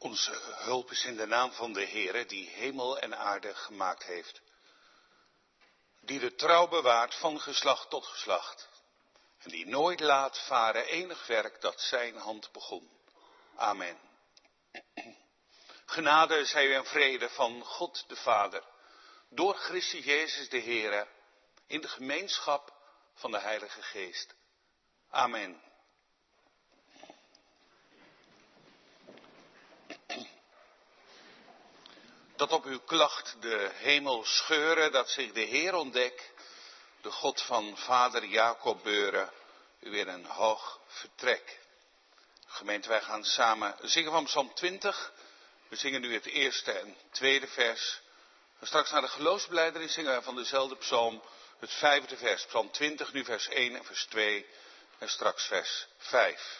Onze hulp is in de naam van de Heere, die hemel en aarde gemaakt heeft. Die de trouw bewaart van geslacht tot geslacht. En die nooit laat varen enig werk dat zijn hand begon. Amen. Genade zij u en vrede van God de Vader, door Christus Jezus de Heere, in de gemeenschap van de Heilige Geest. Amen. Dat op uw klacht de hemel scheuren, dat zich de Heer ontdek, de God van vader Jacob beuren, u in een hoog vertrek. Gemeente, wij gaan samen zingen van Psalm 20. We zingen nu het eerste en tweede vers. En straks naar de geloofsbelijdenis zingen wij van dezelfde psalm het vijfde vers. Psalm 20, nu vers 1 en vers 2 en straks vers 5.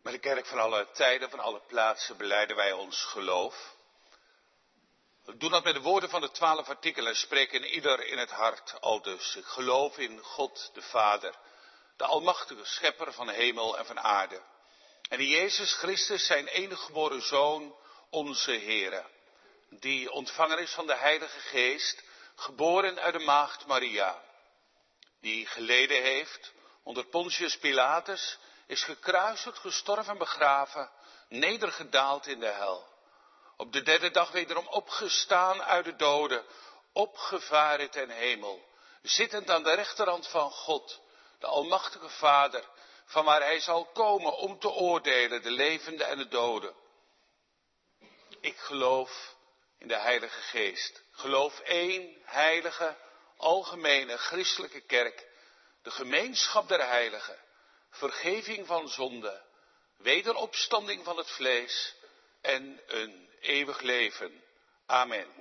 Met de kerk van alle tijden, van alle plaatsen belijden wij ons geloof. We doen dat met de woorden van de 12 artikelen en spreken ieder in het hart aldus. Ik geloof in God de Vader, de almachtige schepper van hemel en van aarde. En in Jezus Christus, zijn enige geboren Zoon, onze Heere, die ontvangen is van de Heilige Geest, geboren uit de maagd Maria, die geleden heeft onder Pontius Pilatus, is gekruisigd, gestorven en begraven, nedergedaald in de hel. Op de derde dag wederom opgestaan uit de doden, opgevaren ten hemel, zittend aan de rechterhand van God, de almachtige Vader, van waar hij zal komen om te oordelen de levenden en de doden. Ik geloof in de Heilige Geest, geloof één heilige, algemene, christelijke kerk, de gemeenschap der heiligen, vergeving van zonde, wederopstanding van het vlees en een eeuwig leven. Amen.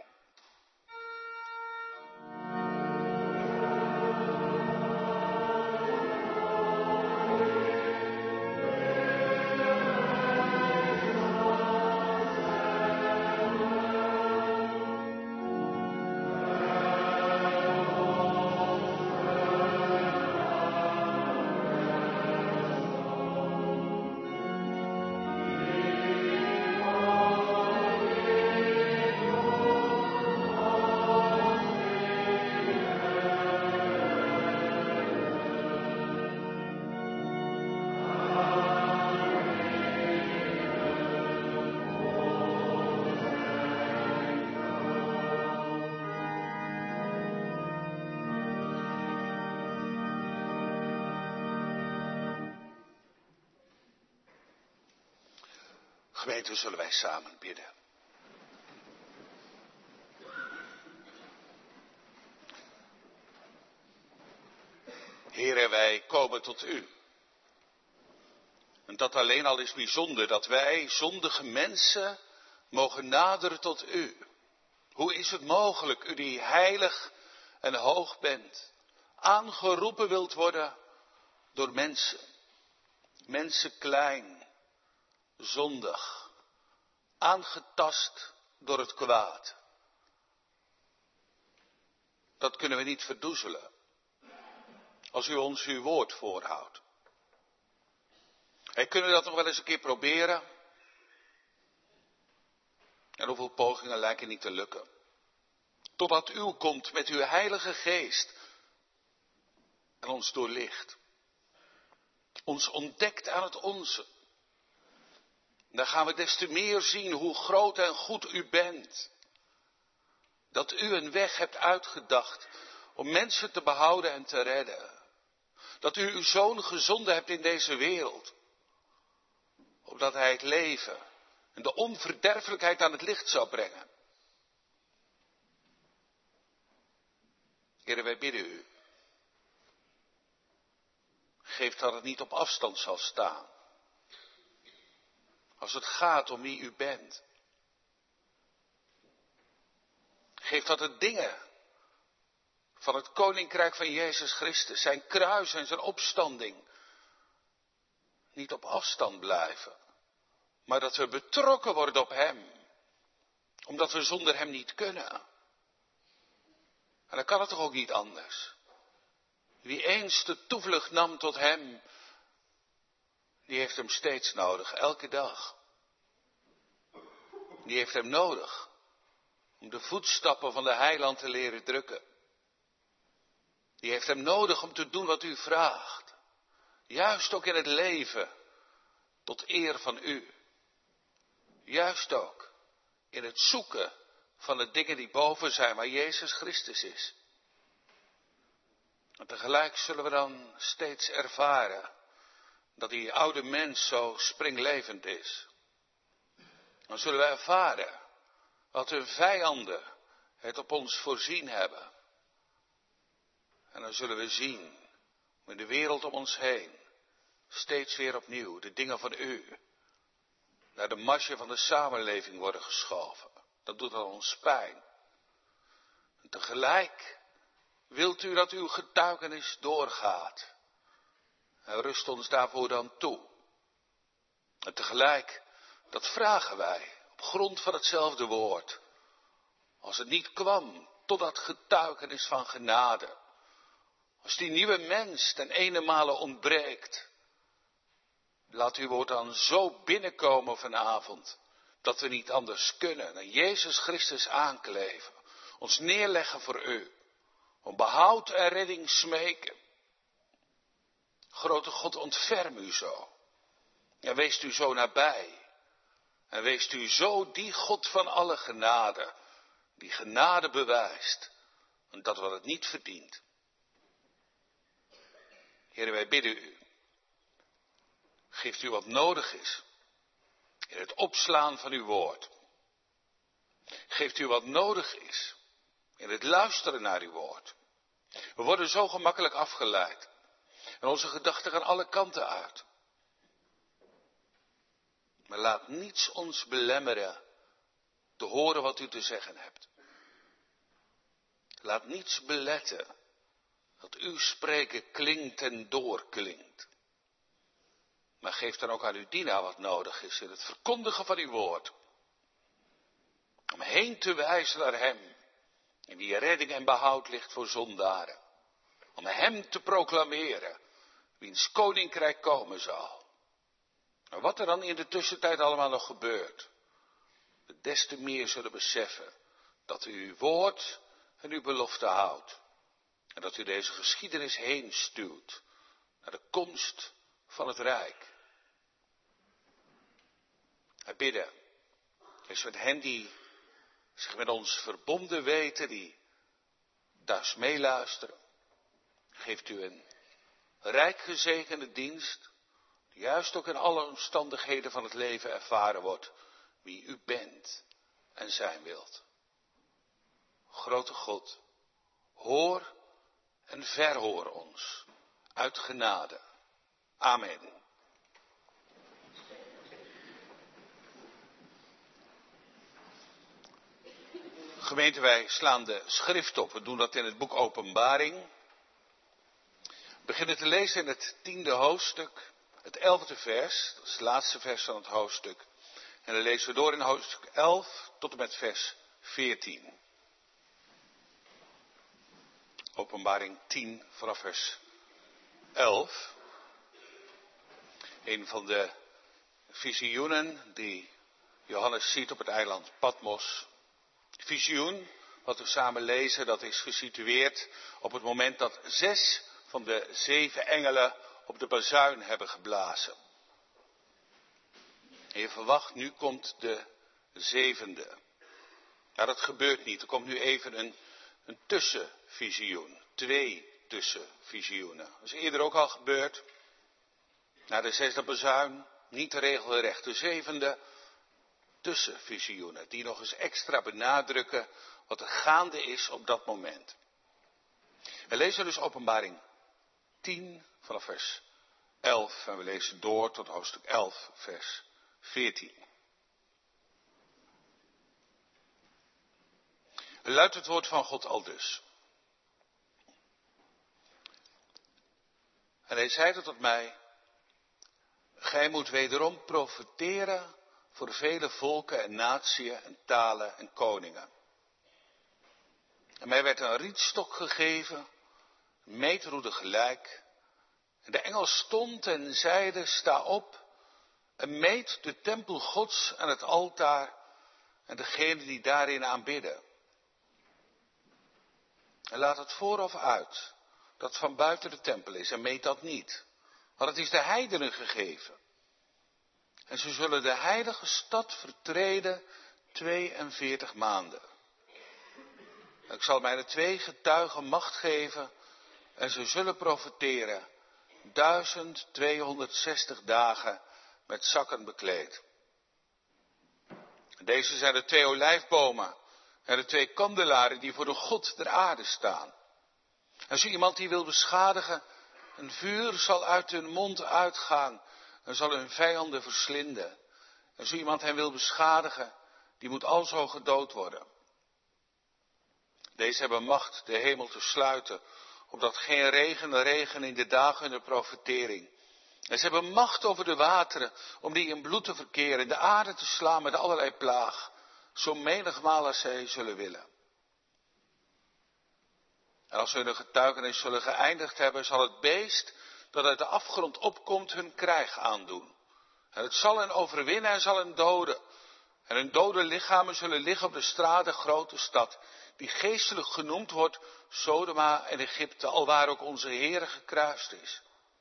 Gemeente, zullen wij samen bidden. Heere, wij komen tot u. En dat alleen al is bijzonder, dat wij, zondige mensen, mogen naderen tot u. Hoe is het mogelijk, u die heilig en hoog bent, aangeroepen wilt worden door mensen. Mensen klein, zondig, aangetast door het kwaad. Dat kunnen we niet verdoezelen, als u ons uw woord voorhoudt. En kunnen we dat nog wel eens een keer proberen? En hoeveel pogingen lijken niet te lukken? Totdat u komt met uw heilige geest en ons doorlicht. Ons ontdekt aan het onze. Dan gaan we des te meer zien hoe groot en goed u bent. Dat u een weg hebt uitgedacht om mensen te behouden en te redden. Dat u uw Zoon gezonden hebt in deze wereld. Opdat hij het leven en de onverderfelijkheid aan het licht zou brengen. Heere, wij bidden u. Geef dat het niet op afstand zal staan. Als het gaat om wie u bent. Geef dat de dingen van het koninkrijk van Jezus Christus, zijn kruis en zijn opstanding, niet op afstand blijven. Maar dat we betrokken worden op hem. Omdat we zonder hem niet kunnen. En dan kan het toch ook niet anders. Wie eens de toevlucht nam tot hem, die heeft hem steeds nodig, elke dag. Die heeft hem nodig om de voetstappen van de heiland te leren drukken. Die heeft hem nodig om te doen wat u vraagt. Juist ook in het leven, tot eer van u. Juist ook in het zoeken van de dingen die boven zijn, waar Jezus Christus is. En tegelijk zullen we dan steeds ervaren dat die oude mens zo springlevend is. Dan zullen we ervaren wat hun vijanden het op ons voorzien hebben. En dan zullen we zien hoe in de wereld om ons heen steeds weer opnieuw de dingen van u naar de marge van de samenleving worden geschoven. Dat doet aan ons pijn. En tegelijk wilt u dat uw getuigenis doorgaat. En rust ons daarvoor dan toe. En tegelijk, dat vragen wij op grond van hetzelfde woord. Als het niet kwam tot dat getuigenis van genade. Als die nieuwe mens ten ene ontbreekt. Laat uw woord dan zo binnenkomen vanavond. Dat we niet anders kunnen dan Jezus Christus aankleven. Ons neerleggen voor u. Om behoud en redding smeken. Grote God, ontferm u zo. En wees u zo nabij. En wees u zo die God van alle genade. Die genade bewijst. En dat wat het niet verdient. Heer, wij bidden u. Geeft u wat nodig is. In het opslaan van uw woord. Geeft u wat nodig is. In het luisteren naar uw woord. We worden zo gemakkelijk afgeleid. En onze gedachten gaan alle kanten uit. Maar laat niets ons belemmeren te horen wat u te zeggen hebt. Laat niets beletten dat uw spreken klinkt en doorklinkt. Maar geef dan ook aan uw dienaar wat nodig is in het verkondigen van uw woord. Om heen te wijzen naar hem, in wie redding en behoud ligt voor zondaren. Om hem te proclameren, wiens koninkrijk komen zal. En wat er dan in de tussentijd allemaal nog gebeurt, we des te meer zullen beseffen dat u uw woord en uw belofte houdt. En dat u deze geschiedenis heen stuwt naar de komst van het Rijk. Wij bidden, wees met hen die zich met ons verbonden weten, die thuis meeluisteren. Geeft u een rijk gezegende dienst, die juist ook in alle omstandigheden van het leven ervaren wordt wie u bent en zijn wilt. Grote God, hoor en verhoor ons uit genade. Amen. Gemeente, wij slaan de schrift op. We doen dat in het boek Openbaring. We beginnen te lezen in het 10e hoofdstuk, het 11e vers. Dat is het laatste vers van het hoofdstuk. En dan lezen we door in hoofdstuk 11 tot en met vers 14. Openbaring 10 vanaf vers 11. Een van de visioenen die Johannes ziet op het eiland Patmos. Visioen, wat we samen lezen, dat is gesitueerd op het moment dat 6 van de 7 engelen op de bazuin hebben geblazen. En je verwacht, nu komt de 7e. Nou, dat gebeurt niet. Er komt nu even een tussenvisioen. 2 tussenvisioenen. Dat is eerder ook al gebeurd. Na de 6e bazuin, niet regelrecht. De 7e tussenvisioenen, die nog eens extra benadrukken wat er gaande is op dat moment. We lezen dus Openbaring 10 vanaf vers 11 en we lezen door tot hoofdstuk 11 vers 14. Luidt het woord van God aldus. En hij zeide tot mij, gij moet wederom profeteren voor vele volken en natieën en talen en koningen. En mij werd een rietstok gegeven, een meetroede gelijk. En de engel stond en zeide, sta op en meet de tempel Gods en het altaar en degene die daarin aanbidden. En laat het vooraf uit, dat van buiten de tempel is, en meet dat niet. Want het is de heidenen gegeven. En ze zullen de heilige stad vertreden 42 maanden. Ik zal mij de 2 getuigen macht geven en ze zullen profeteren 1260 dagen met zakken bekleed. Deze zijn de 2 olijfbomen en de 2 kandelaren die voor de God der aarde staan. En zo iemand die wil beschadigen, een vuur zal uit hun mond uitgaan en zal hun vijanden verslinden. En zo iemand hen wil beschadigen, die moet alzo gedood worden. Deze hebben macht de hemel te sluiten, opdat geen regen in de dagen hun profetering. En ze hebben macht over de wateren, om die in bloed te verkeren, de aarde te slaan met allerlei plaag, zo menigmaal als zij zullen willen. En als hun getuigenis zullen geëindigd hebben, zal het beest dat uit de afgrond opkomt hun krijg aandoen. En het zal hen overwinnen en zal hen doden. En hun dode lichamen zullen liggen op de straat der grote stad, die geestelijk genoemd wordt Sodoma en Egypte, alwaar ook onze Heere gekruist is.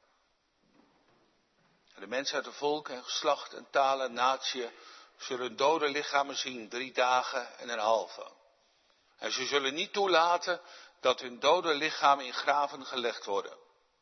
En de mensen uit de volken en geslacht en talen en natieën zullen hun dode lichamen zien 3 dagen en een halve. En ze zullen niet toelaten dat hun dode lichamen in graven gelegd worden.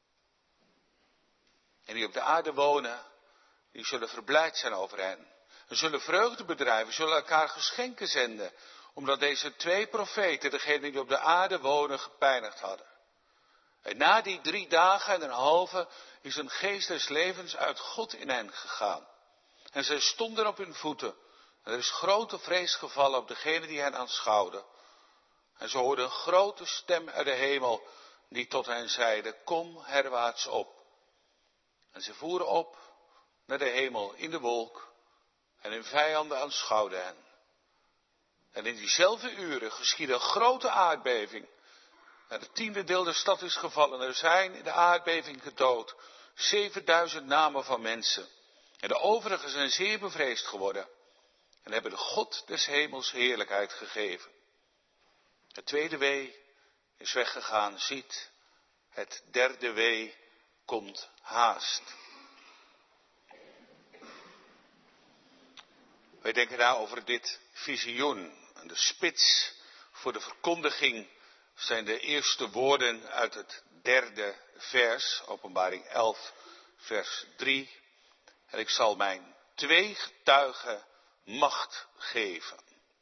En die op de aarde wonen, die zullen verblijd zijn over hen. En zullen vreugde bedrijven, zullen elkaar geschenken zenden, omdat deze 2 profeten, degenen die op de aarde wonen, gepijnigd hadden. En na die 3 dagen en een halve is een geest des levens uit God in hen gegaan. En zij stonden op hun voeten. En er is grote vrees gevallen op degenen die hen aanschouwden. En ze hoorden een grote stem uit de hemel, die tot hen zeide, kom herwaarts op. En ze voeren op naar de hemel in de wolk, en hun vijanden aanschouwden hen. En in diezelfde uren geschiedde een grote aardbeving. En het 10e deel der stad is gevallen. Er zijn in de aardbeving gedood 7000 namen van mensen. En de overigen zijn zeer bevreesd geworden. En hebben de God des hemels heerlijkheid gegeven. Het 2e wee is weggegaan. Ziet, het 3e wee komt haast. Wij denken na over dit visioen. En de spits voor de verkondiging zijn de eerste woorden uit het 3e vers, Openbaring 11, vers 3. En ik zal mijn 2 getuigen macht geven.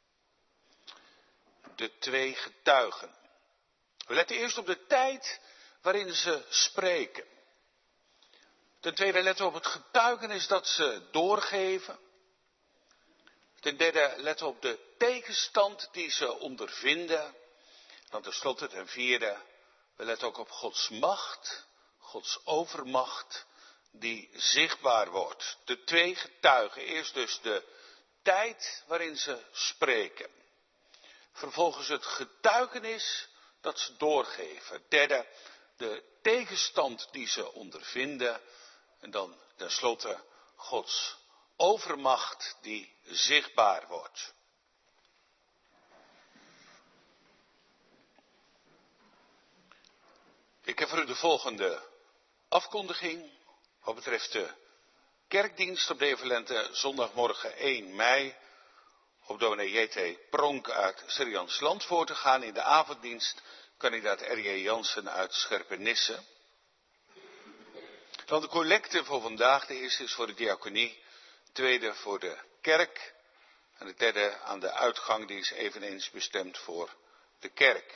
De 2 getuigen. We letten eerst op de tijd waarin ze spreken. Ten tweede letten we op het getuigenis dat ze doorgeven. Ten derde letten we op de tegenstand die ze ondervinden. Dan tenslotte ten vierde, we letten ook op Gods macht, Gods overmacht, die zichtbaar wordt. De 2 getuigen, eerst dus de tijd waarin ze spreken. Vervolgens het getuigenis dat ze doorgeven. Derde, de tegenstand die ze ondervinden. En dan tenslotte Gods overmacht die zichtbaar wordt. Ik heb voor u de volgende afkondiging wat betreft de kerkdienst op de evidente zondagmorgen 1 mei op dominee J.T. Pronk uit Seriansland voor te gaan. In de avonddienst kandidaat R.J. Jansen uit Scherpenisse. Dan de collecte voor vandaag. De eerste is voor de diaconie, de tweede voor de kerk en de derde aan de uitgang, die is eveneens bestemd voor de kerk.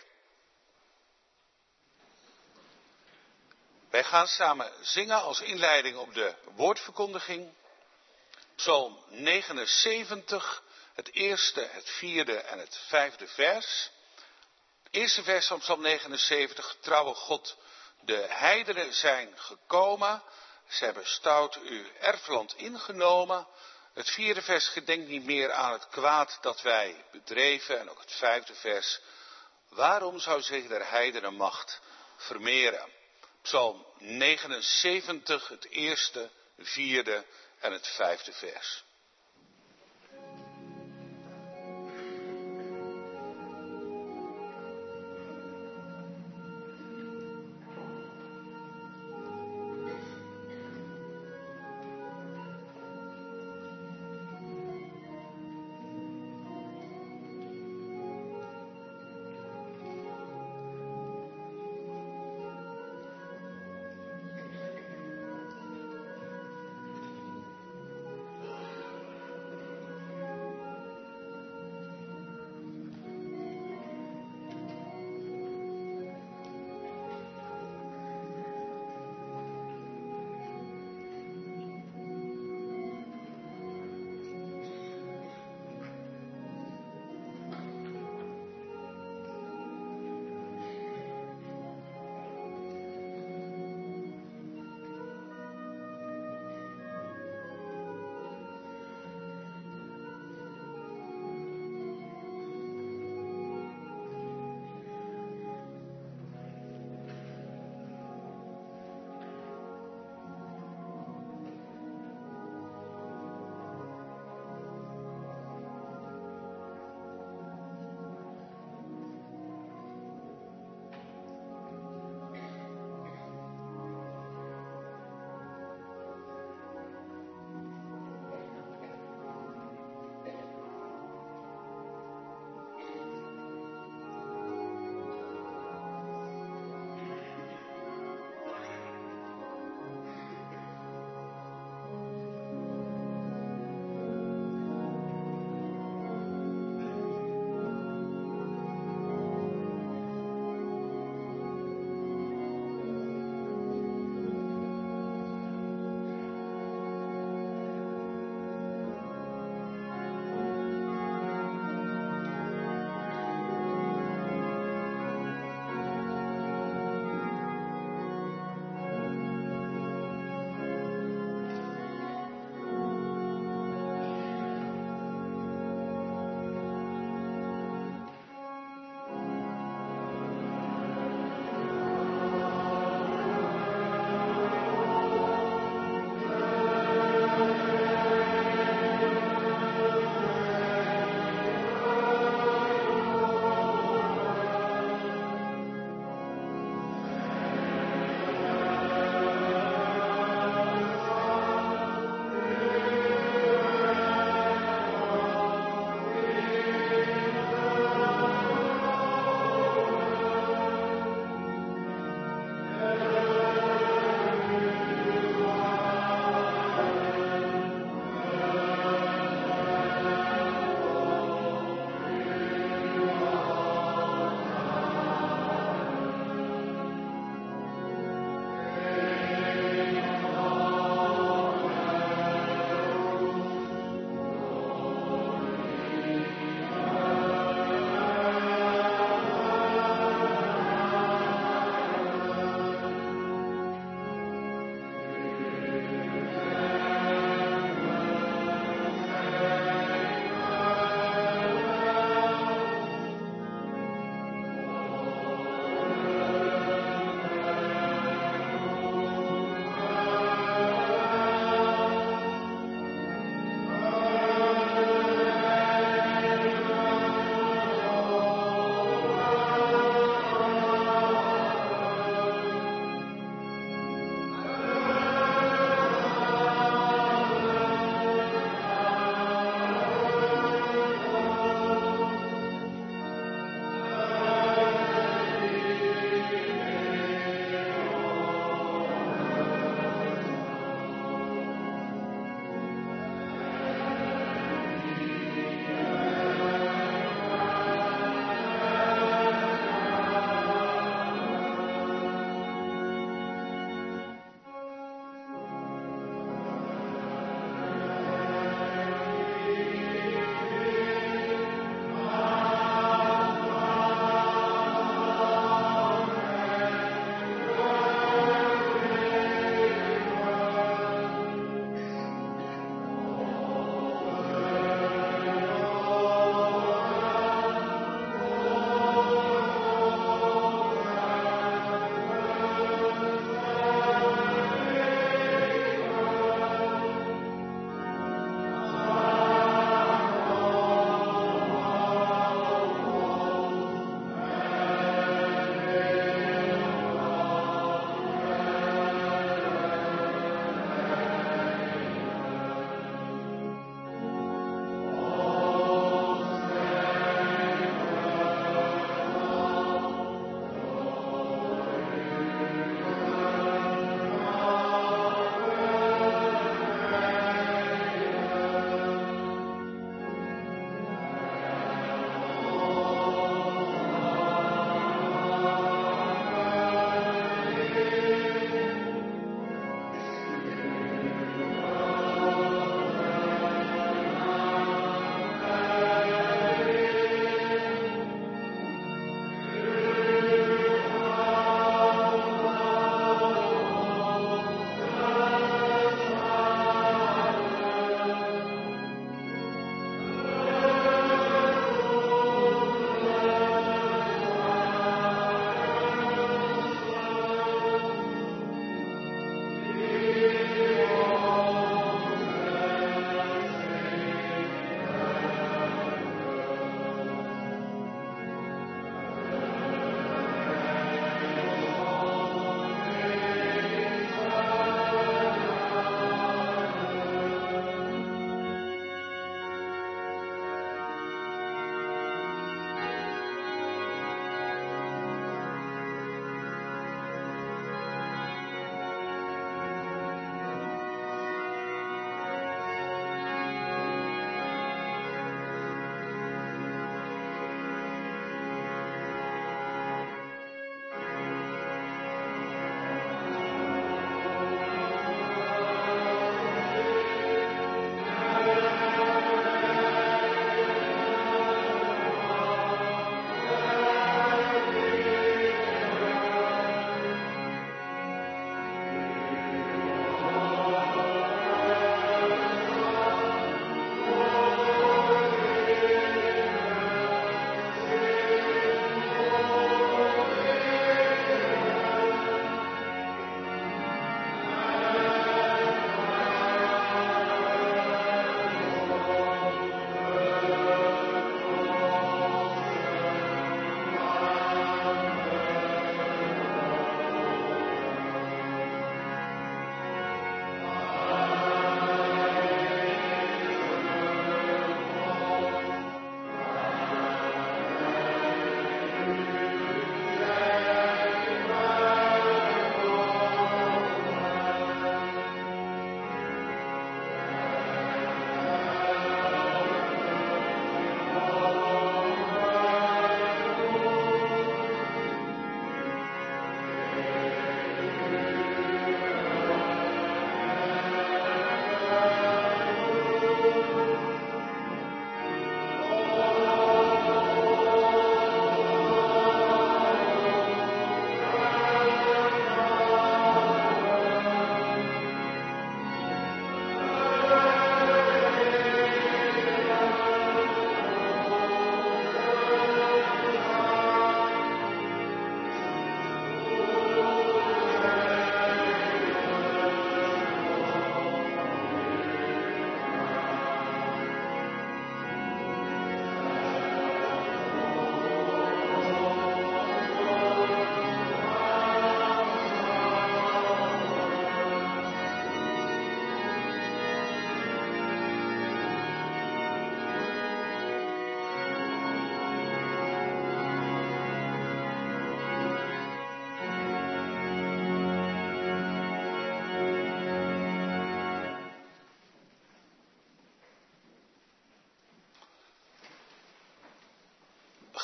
Wij gaan samen zingen als inleiding op de woordverkondiging. Psalm 79, het eerste, het vierde en het 5e vers. Het eerste vers van Psalm 79, trouwe God, de heidenen zijn gekomen, ze hebben stout uw erfland ingenomen. Het 4e vers, gedenk niet meer aan het kwaad dat wij bedreven. En ook het 5e vers, waarom zou zich der heidenen macht vermeren? Psalm 79, het eerste, 4e en het 5e vers.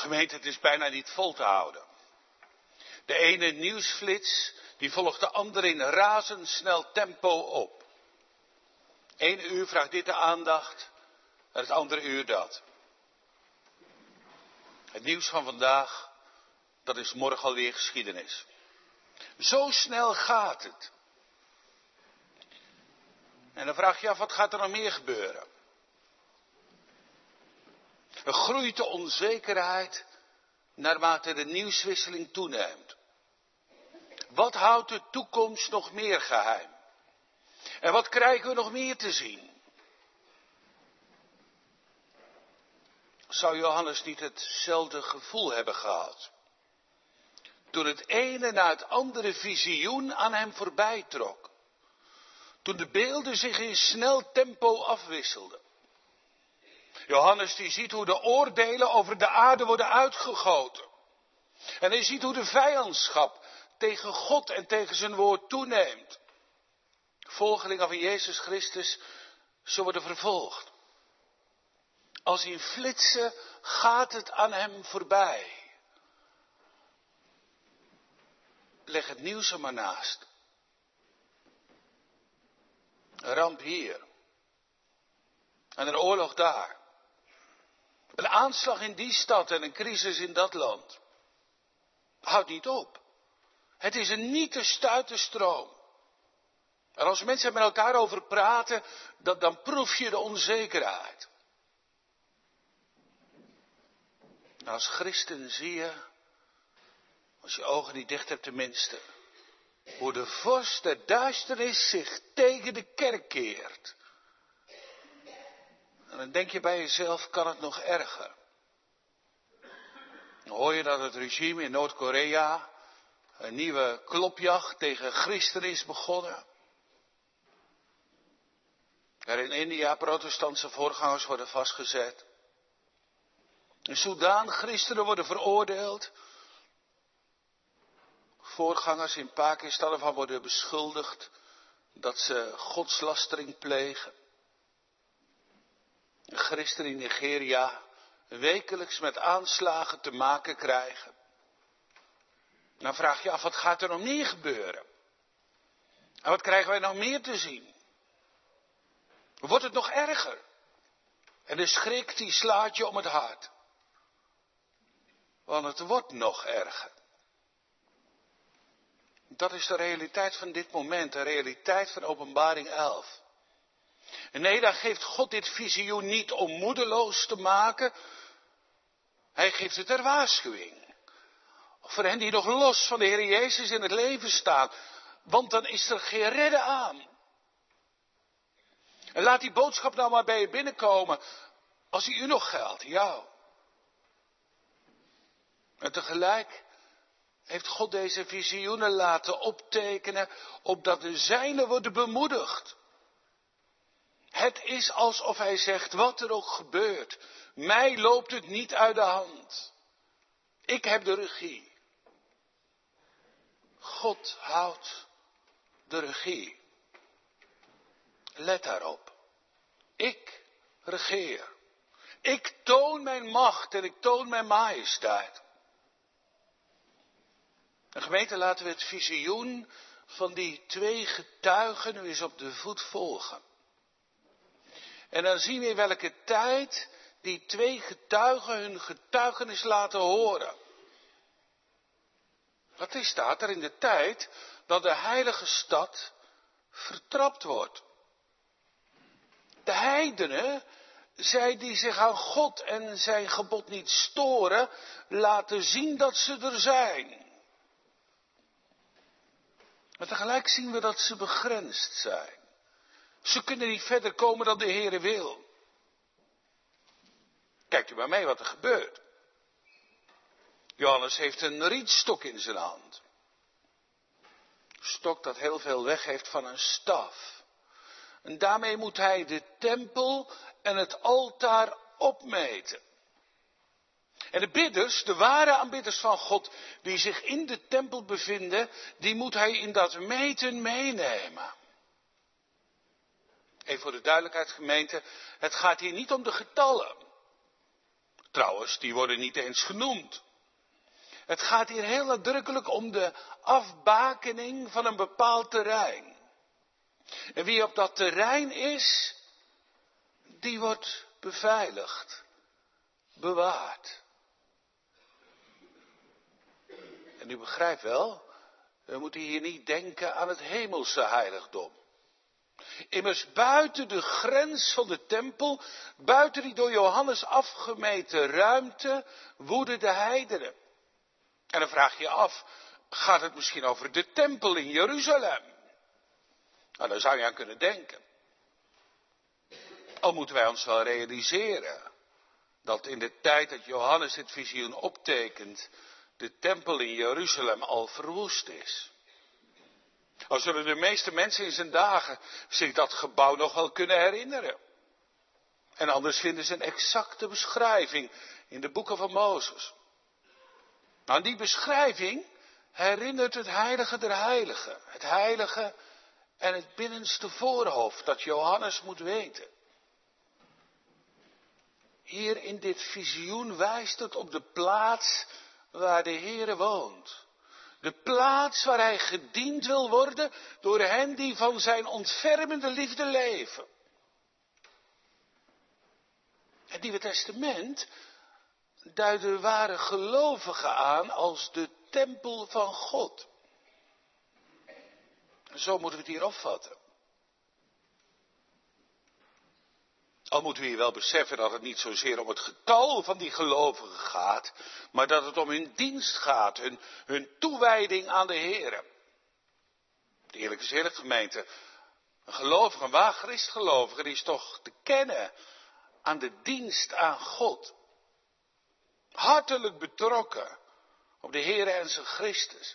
Gemeente, het is bijna niet vol te houden. De ene nieuwsflits, die volgt de andere in razendsnel tempo op. 1 uur vraagt dit de aandacht, en het andere uur dat. Het nieuws van vandaag, dat is morgen alweer geschiedenis. Zo snel gaat het. En dan vraag je af, wat gaat er nog meer gebeuren? Er groeit de onzekerheid naarmate de nieuwswisseling toeneemt. Wat houdt de toekomst nog meer geheim? En wat krijgen we nog meer te zien? Zou Johannes niet hetzelfde gevoel hebben gehad? Toen het ene na het andere visioen aan hem voorbij trok. Toen de beelden zich in snel tempo afwisselden. Johannes die ziet hoe de oordelen over de aarde worden uitgegoten. En hij ziet hoe de vijandschap tegen God en tegen zijn woord toeneemt. Volgelingen van Jezus Christus, ze worden vervolgd. Als in flitsen gaat het aan hem voorbij. Leg het nieuws er maar naast. Een ramp hier. En een oorlog daar. Een aanslag in die stad en een crisis in dat land. Houd niet op. Het is een niet te stuiten stroom. En als mensen er met elkaar over praten, dan proef je de onzekerheid. En als christen zie je, als je ogen niet dicht hebt tenminste, hoe de vorst der duisternis zich tegen de kerk keert. En dan denk je bij jezelf, kan het nog erger? Dan hoor je dat het regime in Noord-Korea een nieuwe klopjacht tegen christenen is begonnen. Er in India protestantse voorgangers worden vastgezet. In Soedan christenen worden veroordeeld. Voorgangers in Pakistan ervan worden beschuldigd dat ze godslastering plegen. Christenen in Nigeria wekelijks met aanslagen te maken krijgen. Dan vraag je af, wat gaat er nog meer gebeuren? En wat krijgen wij nog meer te zien? Wordt het nog erger? En de schrik die slaat je om het hart. Want het wordt nog erger. Dat is de realiteit van dit moment, de realiteit van Openbaring 11. En nee, daar geeft God dit visioen niet om moedeloos te maken. Hij geeft het ter waarschuwing. Voor hen die nog los van de Heer Jezus in het leven staan. Want dan is er geen redden aan. En laat die boodschap nou maar bij je binnenkomen. Als die u nog geldt, jou. En tegelijk heeft God deze visioenen laten optekenen, opdat de zijnen worden bemoedigd. Het is alsof hij zegt, wat er ook gebeurt, mij loopt het niet uit de hand. Ik heb de regie. God houdt de regie. Let daarop. Ik regeer. Ik toon mijn macht en ik toon mijn majesteit. En gemeente, laten we het visioen van die 2 getuigen nu eens op de voet volgen. En dan zien we in welke tijd die 2 getuigen hun getuigenis laten horen. Wat is dat? Er in de tijd dat de heilige stad vertrapt wordt. De heidenen, zij die zich aan God en zijn gebod niet storen, laten zien dat ze er zijn. Maar tegelijk zien we dat ze begrensd zijn. Ze kunnen niet verder komen dan de Heere wil. Kijkt u maar mee wat er gebeurt. Johannes heeft een rietstok in zijn hand. Een stok dat heel veel weg heeft van een staf. En daarmee moet hij de tempel en het altaar opmeten. En de bidders, de ware aanbidders van God, die zich in de tempel bevinden, die moet hij in dat meten meenemen. Even voor de duidelijkheid, gemeente, het gaat hier niet om de getallen. Trouwens, die worden niet eens genoemd. Het gaat hier heel nadrukkelijk om de afbakening van een bepaald terrein. En wie op dat terrein is, die wordt beveiligd, bewaard. En u begrijpt wel, we moeten hier niet denken aan het hemelse heiligdom. Immers buiten de grens van de tempel, buiten die door Johannes afgemeten ruimte, woeden de heidenen. En dan vraag je je af, gaat het misschien over de tempel in Jeruzalem? Nou, daar zou je aan kunnen denken. Al moeten wij ons wel realiseren dat in de tijd dat Johannes dit visioen optekent, de tempel in Jeruzalem al verwoest is. Al zullen de meeste mensen in zijn dagen zich dat gebouw nog wel kunnen herinneren. En anders vinden ze een exacte beschrijving in de boeken van Mozes. Aan die beschrijving herinnert het heilige der heiligen. Het heilige en het binnenste voorhoofd dat Johannes moet weten. Hier in dit visioen wijst het op de plaats waar de Heere woont. De plaats waar hij gediend wil worden door hen die van zijn ontfermende liefde leven. Het Nieuwe Testament duidt de ware gelovigen aan als de tempel van God. Zo moeten we het hier opvatten. Al moeten we hier wel beseffen dat het niet zozeer om het getal van die gelovigen gaat, maar dat het om hun dienst gaat, hun toewijding aan de Heere. Eerlijk is eerlijk, gemeente, een gelovige, een waar Christgelovige, die is toch te kennen aan de dienst aan God. Hartelijk betrokken op de Heere en zijn Christus.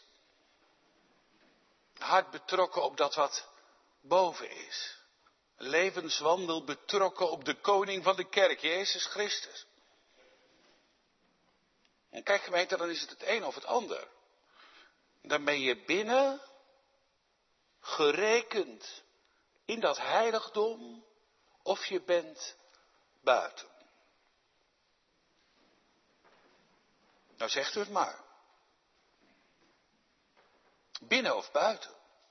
Hart betrokken op dat wat boven is. Een levenswandel betrokken op de koning van de kerk, Jezus Christus. En kijk gemeente, dan is het een of het ander. Dan ben je binnen gerekend in dat heiligdom of je bent buiten. Nou zegt u het maar. Binnen of buiten.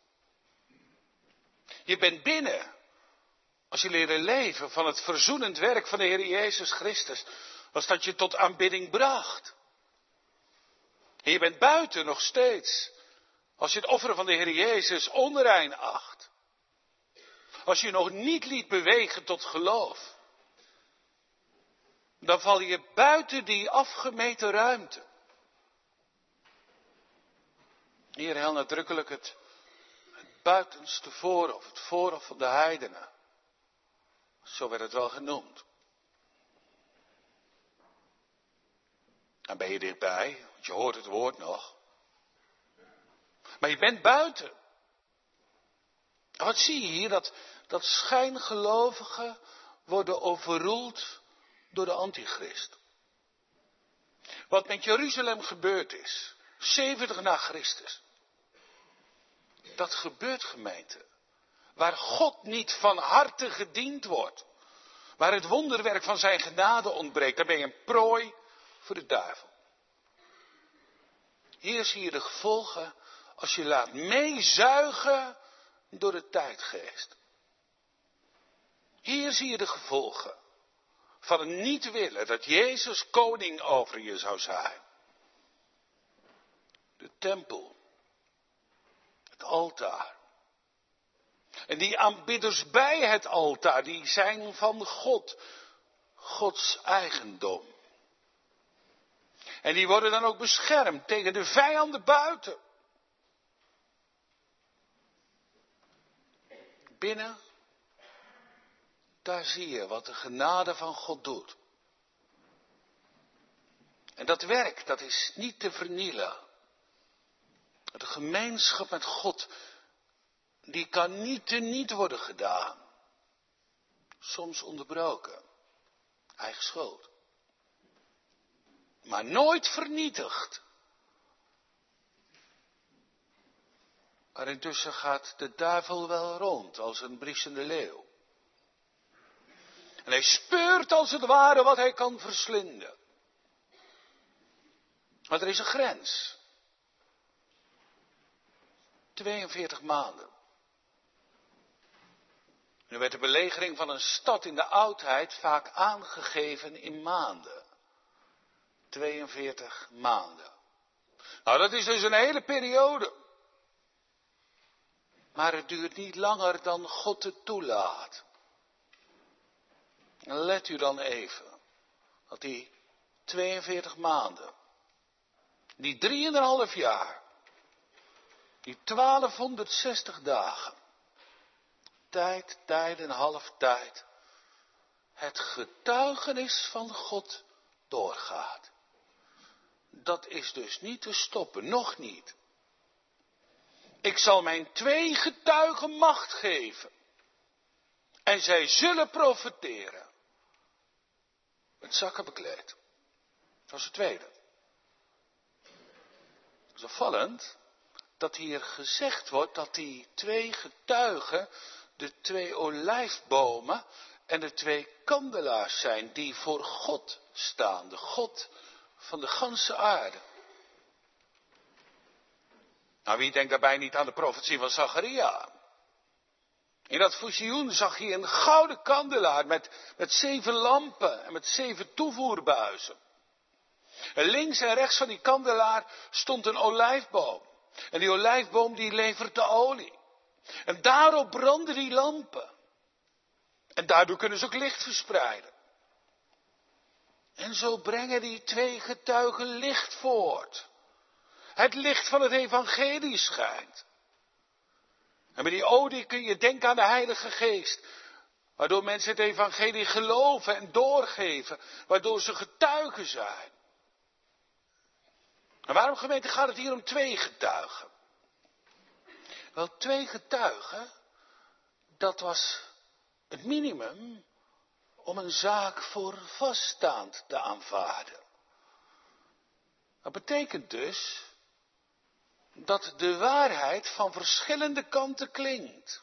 Je bent binnen. Als je leren leven van het verzoenend werk van de Heer Jezus Christus. Als dat je tot aanbidding bracht. En je bent buiten nog steeds. Als je het offer van de Heer Jezus onrein acht. Als je nog niet liet bewegen tot geloof. Dan val je buiten die afgemeten ruimte. Hier heel nadrukkelijk het buitenste voorhof, het voorhof van de heidenen. Zo werd het wel genoemd. Dan ben je dichtbij, want je hoort het woord nog. Maar je bent buiten. En wat zie je hier? Dat schijngelovigen worden overroeld door de antichrist. Wat met Jeruzalem gebeurd is, 70 na Christus. Dat gebeurt, gemeente. Waar God niet van harte gediend wordt. Waar het wonderwerk van zijn genade ontbreekt. Dan ben je een prooi voor de duivel. Hier zie je de gevolgen als je laat meezuigen door de tijdgeest. Hier zie je de gevolgen van het niet willen dat Jezus koning over je zou zijn. De tempel. Het altaar. En die aanbidders bij het altaar, die zijn van God. Gods eigendom. En die worden dan ook beschermd tegen de vijanden buiten. Binnen, daar zie je wat de genade van God doet. En dat werk, dat is niet te vernielen. De gemeenschap met God, die kan niet teniet worden gedaan. Soms onderbroken. Eigen schuld. Maar nooit vernietigd. Maar intussen gaat de duivel wel rond als een briesende leeuw. En hij speurt als het ware wat hij kan verslinden. Maar er is een grens. 42 maanden. Nu werd de belegering van een stad in de oudheid vaak aangegeven in maanden. 42 maanden. Nou, dat is dus een hele periode. Maar het duurt niet langer dan God het toelaat. En let u dan even, dat die 42 maanden, die 3,5 jaar, die 1260 dagen, tijd en half tijd, het getuigenis van God doorgaat. Dat is dus niet te stoppen, nog niet. Ik zal mijn 2 getuigen macht geven. En zij zullen profeteren. Met zakken bekleed. Dat was het tweede. Het is opvallend dat hier gezegd wordt dat die 2 getuigen de 2 olijfbomen en de 2 kandelaars zijn die voor God staan. De God van de ganse aarde. Nou, wie denkt daarbij niet aan de profetie van Zacharia? In dat visioen zag hij een gouden kandelaar met 7 lampen en met 7 toevoerbuizen. En links en rechts van die kandelaar stond een olijfboom. En die olijfboom die levert de olie. En daarop branden die lampen. En daardoor kunnen ze ook licht verspreiden. En zo brengen die 2 getuigen licht voort. Het licht van het evangelie schijnt. En met die olie kun je denken aan de Heilige Geest. Waardoor mensen het evangelie geloven en doorgeven. Waardoor ze getuigen zijn. En waarom, gemeente, gaat het hier om 2 getuigen? Wel, 2 getuigen, dat was het minimum om een zaak voor vaststaand te aanvaarden. Dat betekent dus dat de waarheid van verschillende kanten klinkt.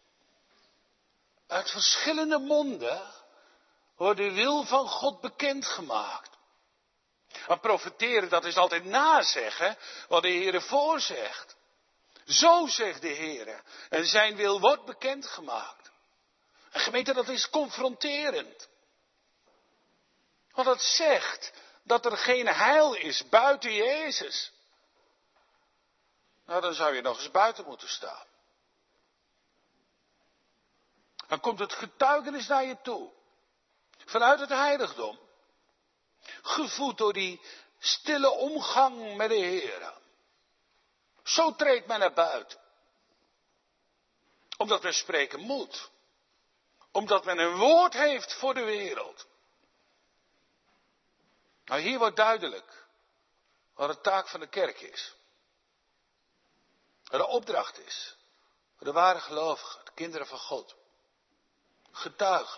Uit verschillende monden wordt de wil van God bekendgemaakt. Maar profeteren, dat is altijd nazeggen wat de Heere voorzegt. Zo zegt de Heere. En zijn wil wordt bekendgemaakt. En gemeente, dat is confronterend. Want het zegt dat er geen heil is buiten Jezus. Nou, dan zou je nog eens buiten moeten staan. Dan komt het getuigenis naar je toe. Vanuit het heiligdom. Gevoed door die stille omgang met de Heer. Zo treedt men naar buiten. Omdat men spreken moet. Omdat men een woord heeft voor de wereld. Nou, hier wordt duidelijk wat de taak van de kerk is. Wat de opdracht is. Voor de ware gelovigen, de kinderen van God. Getuigen.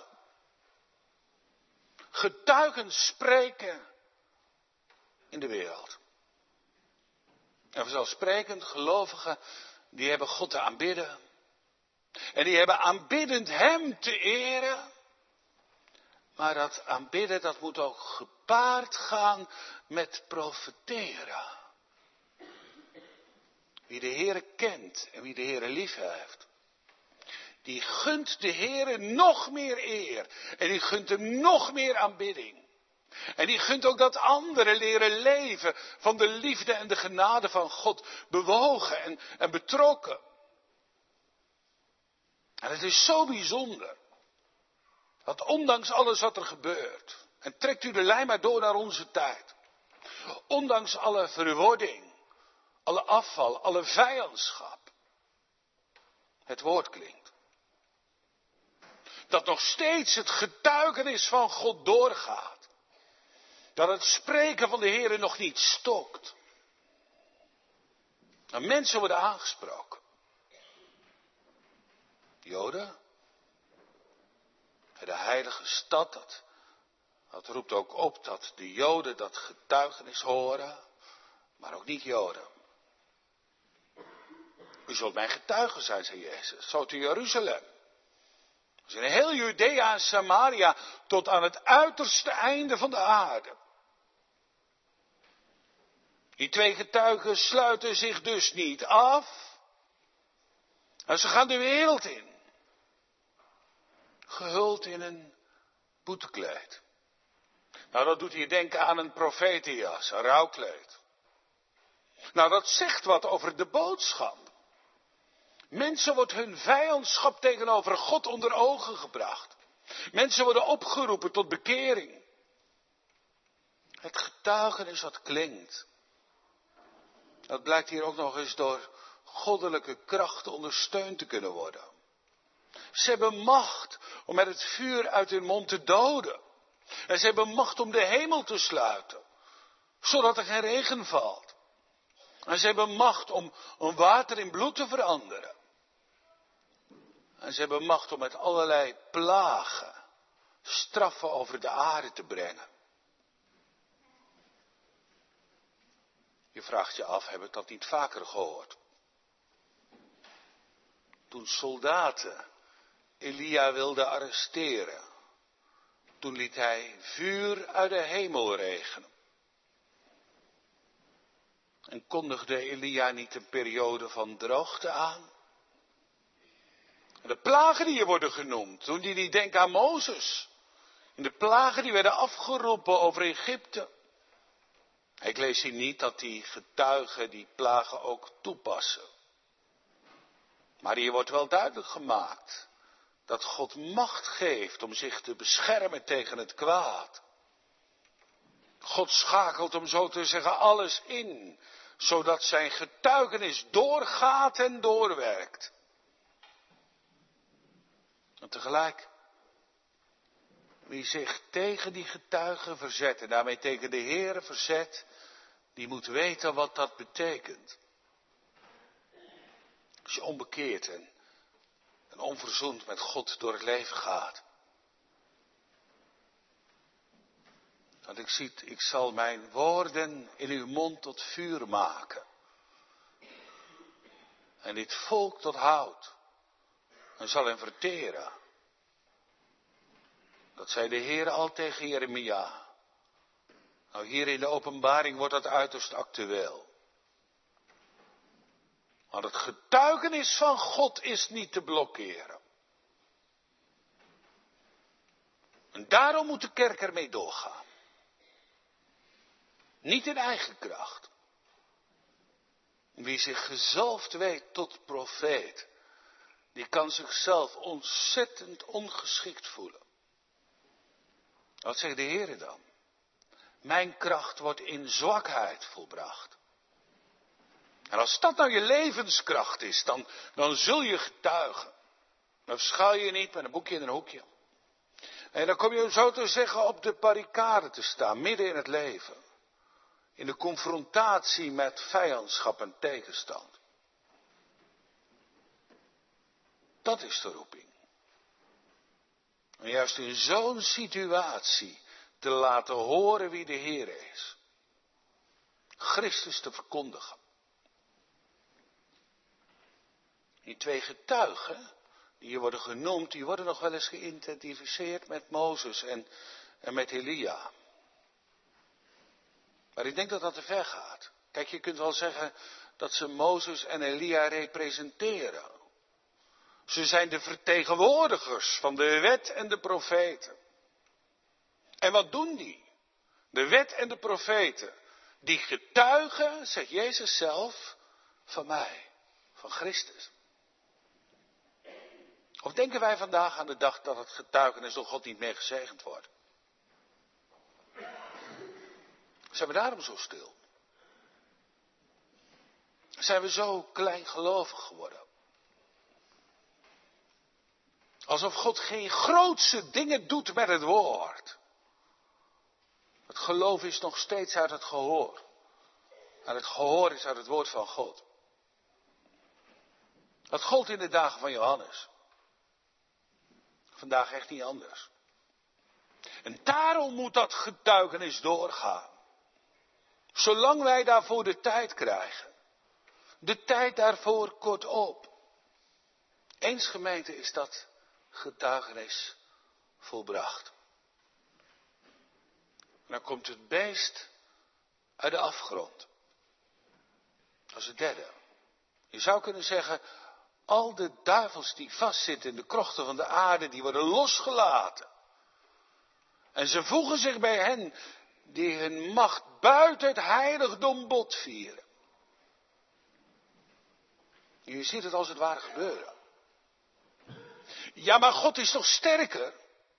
Getuigen spreken in de wereld. En vanzelfsprekend gelovigen, die hebben God te aanbidden. En die hebben aanbiddend hem te eren. Maar dat aanbidden, dat moet ook gepaard gaan met profeteren. Wie de Heere kent en wie de Heere lief heeft. Die gunt de Heere nog meer eer. En die gunt hem nog meer aanbidding. En die gunt ook dat anderen leren leven van de liefde en de genade van God. Bewogen en betrokken. En het is zo bijzonder. Dat ondanks alles wat er gebeurt. En trekt u de lijn maar door naar onze tijd. Ondanks alle verwording. Alle afval, alle vijandschap. Het woord klinkt. Dat nog steeds het getuigenis van God doorgaat. Dat het spreken van de Heere nog niet stokt. En mensen worden aangesproken. Joden. De heilige stad, dat roept ook op dat de Joden dat getuigenis horen. Maar ook niet Joden. U zult mijn getuigen zijn, zei Jezus. Zo te Jeruzalem. Dus in heel Judea en Samaria tot aan het uiterste einde van de aarde. Die twee getuigen sluiten zich dus niet af. En ze gaan de wereld in. Gehuld in een boetekleed. Nou, dat doet hier denken aan een profetias, een rouwkleed. Nou, dat zegt wat over de boodschap. Mensen wordt hun vijandschap tegenover God onder ogen gebracht. Mensen worden opgeroepen tot bekering. Het getuigenis wat klinkt. Dat blijkt hier ook nog eens door goddelijke krachten ondersteund te kunnen worden. Ze hebben macht om met het vuur uit hun mond te doden. En ze hebben macht om de hemel te sluiten, zodat er geen regen valt. En ze hebben macht om water in bloed te veranderen. En ze hebben macht om met allerlei plagen, straffen over de aarde te brengen. Je vraagt je af, heb ik dat niet vaker gehoord? Toen soldaten Elia wilden arresteren, toen liet hij vuur uit de hemel regenen. En kondigde Elia niet een periode van droogte aan? En de plagen die hier worden genoemd, doen die niet denken aan Mozes? En de plagen die werden afgeroepen over Egypte. Ik lees hier niet dat die getuigen die plagen ook toepassen. Maar hier wordt wel duidelijk gemaakt dat God macht geeft om zich te beschermen tegen het kwaad. God schakelt, om zo te zeggen, alles in, zodat zijn getuigenis doorgaat en doorwerkt. En tegelijk, wie zich tegen die getuigen verzet en daarmee tegen de Heere verzet, die moet weten wat dat betekent. Als je onbekeerd en onverzoend met God door het leven gaat. Want ik zal mijn woorden in uw mond tot vuur maken. En dit volk tot hout. En zal hem verteren. Dat zei de Heer al tegen Jeremia. Nou, hier in de openbaring wordt dat uiterst actueel. Want het getuigenis van God is niet te blokkeren. En daarom moet de kerk ermee doorgaan. Niet in eigen kracht. Wie zich gezalfd weet tot profeet, die kan zichzelf ontzettend ongeschikt voelen. Wat zegt de Heer dan? Mijn kracht wordt in zwakheid volbracht. En als dat nou je levenskracht is, dan zul je getuigen. Dan schuil je niet met een boekje in een hoekje. En dan kom je zo te zeggen op de barricade te staan, midden in het leven. In de confrontatie met vijandschap en tegenstand. Dat is de roeping. En juist in zo'n situatie te laten horen wie de Heer is. Christus te verkondigen. Die twee getuigen, die hier worden genoemd, die worden nog wel eens geïdentificeerd met Mozes en met Elia. Maar ik denk dat dat te ver gaat. Kijk, je kunt wel zeggen dat ze Mozes en Elia representeren. Ze zijn de vertegenwoordigers van de wet en de profeten. En wat doen die? De wet en de profeten. Die getuigen, zegt Jezus zelf, van mij, van Christus. Of denken wij vandaag aan de dag dat het getuigenis door God niet meer gezegend wordt? Zijn we daarom zo stil? Zijn we zo kleingelovig geworden? Alsof God geen grootse dingen doet met het woord. Het geloof is nog steeds uit het gehoor. En het gehoor is uit het woord van God. Dat gold in de dagen van Johannes. Vandaag echt niet anders. En daarom moet dat getuigenis doorgaan. Zolang wij daarvoor de tijd krijgen. De tijd daarvoor kortop. Eens gemeente is dat getuigenis volbracht. En dan komt het beest uit de afgrond. Dat is het derde. Je zou kunnen zeggen, al de duivels die vastzitten in de krochten van de aarde, die worden losgelaten. En ze voegen zich bij hen die hun macht buiten het heiligdom botvieren. Je ziet het als het ware gebeuren. Ja, maar God is toch sterker?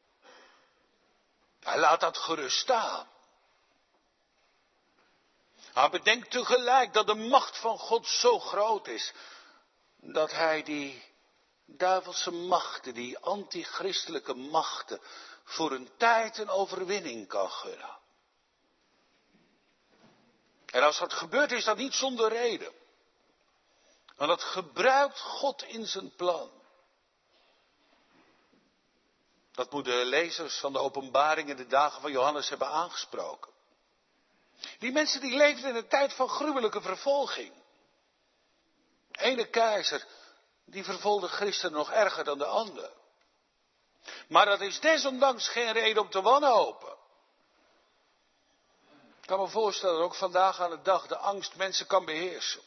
Hij laat dat gerust staan. Maar bedenk tegelijk dat de macht van God zo groot is, dat hij die duivelse machten, die antichristelijke machten, voor een tijd een overwinning kan gunnen. En als dat gebeurt, is dat niet zonder reden. Want dat gebruikt God in zijn plan. Dat moeten de lezers van de Openbaring in de dagen van Johannes hebben aangesproken. Die mensen die leefden in een tijd van gruwelijke vervolging. De ene keizer, die vervolgde christenen nog erger dan de ander. Maar dat is desondanks geen reden om te wanhopen. Ik kan me voorstellen dat ook vandaag aan de dag de angst mensen kan beheersen.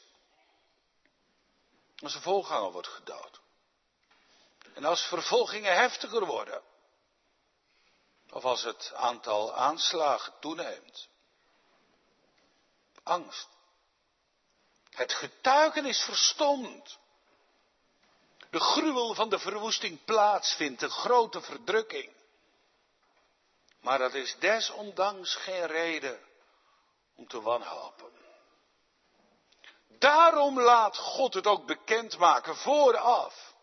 Als een voorganger wordt gedood. En als vervolgingen heftiger worden. Of als het aantal aanslagen toeneemt. Angst. Het getuigenis verstomd. De gruwel van de verwoesting plaatsvindt, een grote verdrukking. Maar dat is desondanks geen reden om te wanhopen. Daarom laat God het ook bekendmaken vooraf.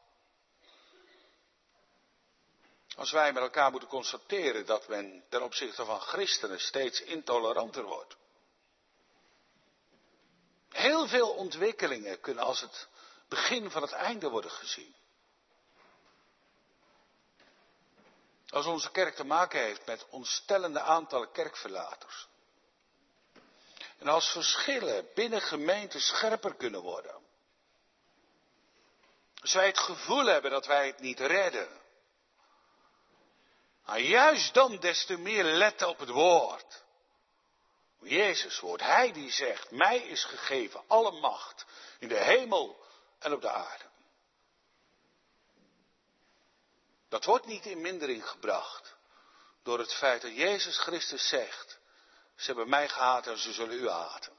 Als wij met elkaar moeten constateren dat men ten opzichte van christenen steeds intoleranter wordt. Heel veel ontwikkelingen kunnen als het begin van het einde worden gezien. Als onze kerk te maken heeft met ontstellende aantallen kerkverlaters. En als verschillen binnen gemeenten scherper kunnen worden. Als wij het gevoel hebben dat wij het niet redden. Maar juist dan des te meer letten op het woord. Jezus woord, hij die zegt, mij is gegeven alle macht in de hemel en op de aarde. Dat wordt niet in mindering gebracht door het feit dat Jezus Christus zegt, ze hebben mij gehaat en ze zullen u haten.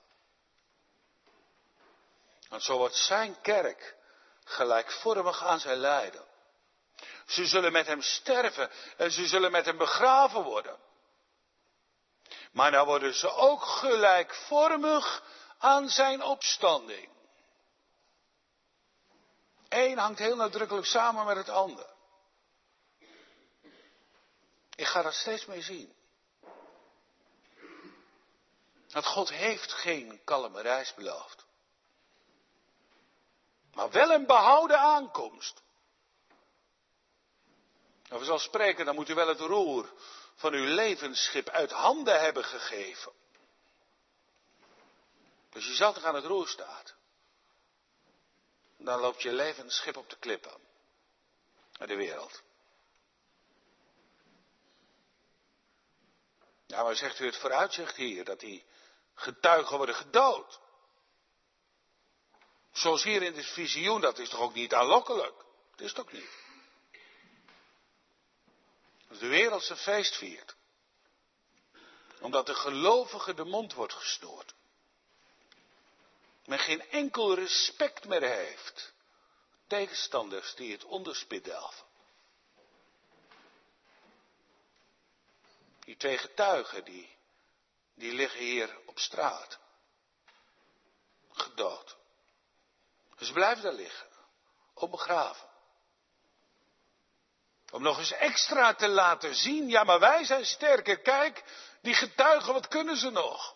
Want zo wordt zijn kerk gelijkvormig aan zijn lijden. Ze zullen met hem sterven en ze zullen met hem begraven worden. Maar dan worden ze ook gelijkvormig aan zijn opstanding. Eén hangt heel nadrukkelijk samen met het ander. Ik ga dat steeds meer zien. Want God heeft geen kalme reis beloofd. Maar wel een behouden aankomst. Als we zal spreken, dan moet u wel het roer van uw levensschip uit handen hebben gegeven. Dus je zelf nog aan het roer staat. Dan loopt je levensschip op de klippen. Naar de wereld. Ja, maar zegt u het vooruitzicht hier, dat die getuigen worden gedood. Zoals hier in het visioen, dat is toch ook niet aanlokkelijk? Dat is het ook niet. Als de wereld zijn feest viert. Omdat de gelovige de mond wordt gesnoerd. Men geen enkel respect meer heeft. Tegenstanders die het onderspit delven. Die twee getuigen, die liggen hier op straat. Gedood. Ze blijven daar liggen. Onbegraven. Om nog eens extra te laten zien, ja maar wij zijn sterker. Kijk, die getuigen, wat kunnen ze nog?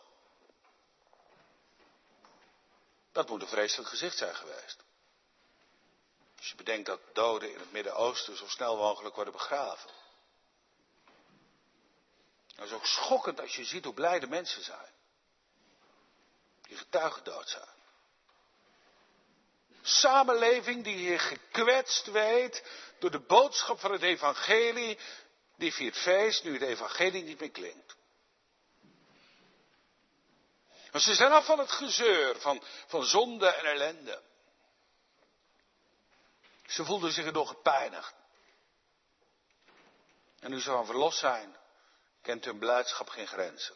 Dat moet een vreselijk gezicht zijn geweest. Als je bedenkt dat doden in het Midden-Oosten zo snel mogelijk worden begraven. Dat is ook schokkend als je ziet hoe blij de mensen zijn. Die getuigen dood zijn. Samenleving die hier gekwetst weet door de boodschap van het evangelie. Die viert feest nu het evangelie niet meer klinkt. Want ze zijn af van het gezeur, van zonde en ellende. Ze voelden zich erdoor gepijnigd. En nu ze van verlost zijn, kent hun blijdschap geen grenzen.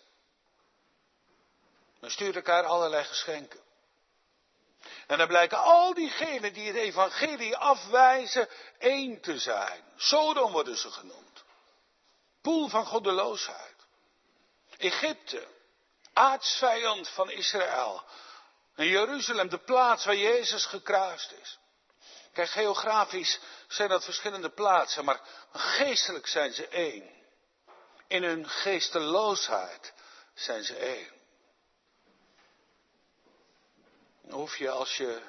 Men stuurt elkaar allerlei geschenken. En dan blijken al diegenen die het evangelie afwijzen, één te zijn. Sodom worden ze genoemd. Poel van goddeloosheid. Egypte, aartsvijand van Israël. En Jeruzalem, de plaats waar Jezus gekruist is. Kijk, geografisch zijn dat verschillende plaatsen, maar geestelijk zijn ze één. In hun geesteloosheid zijn ze één. Dan hoef je, als je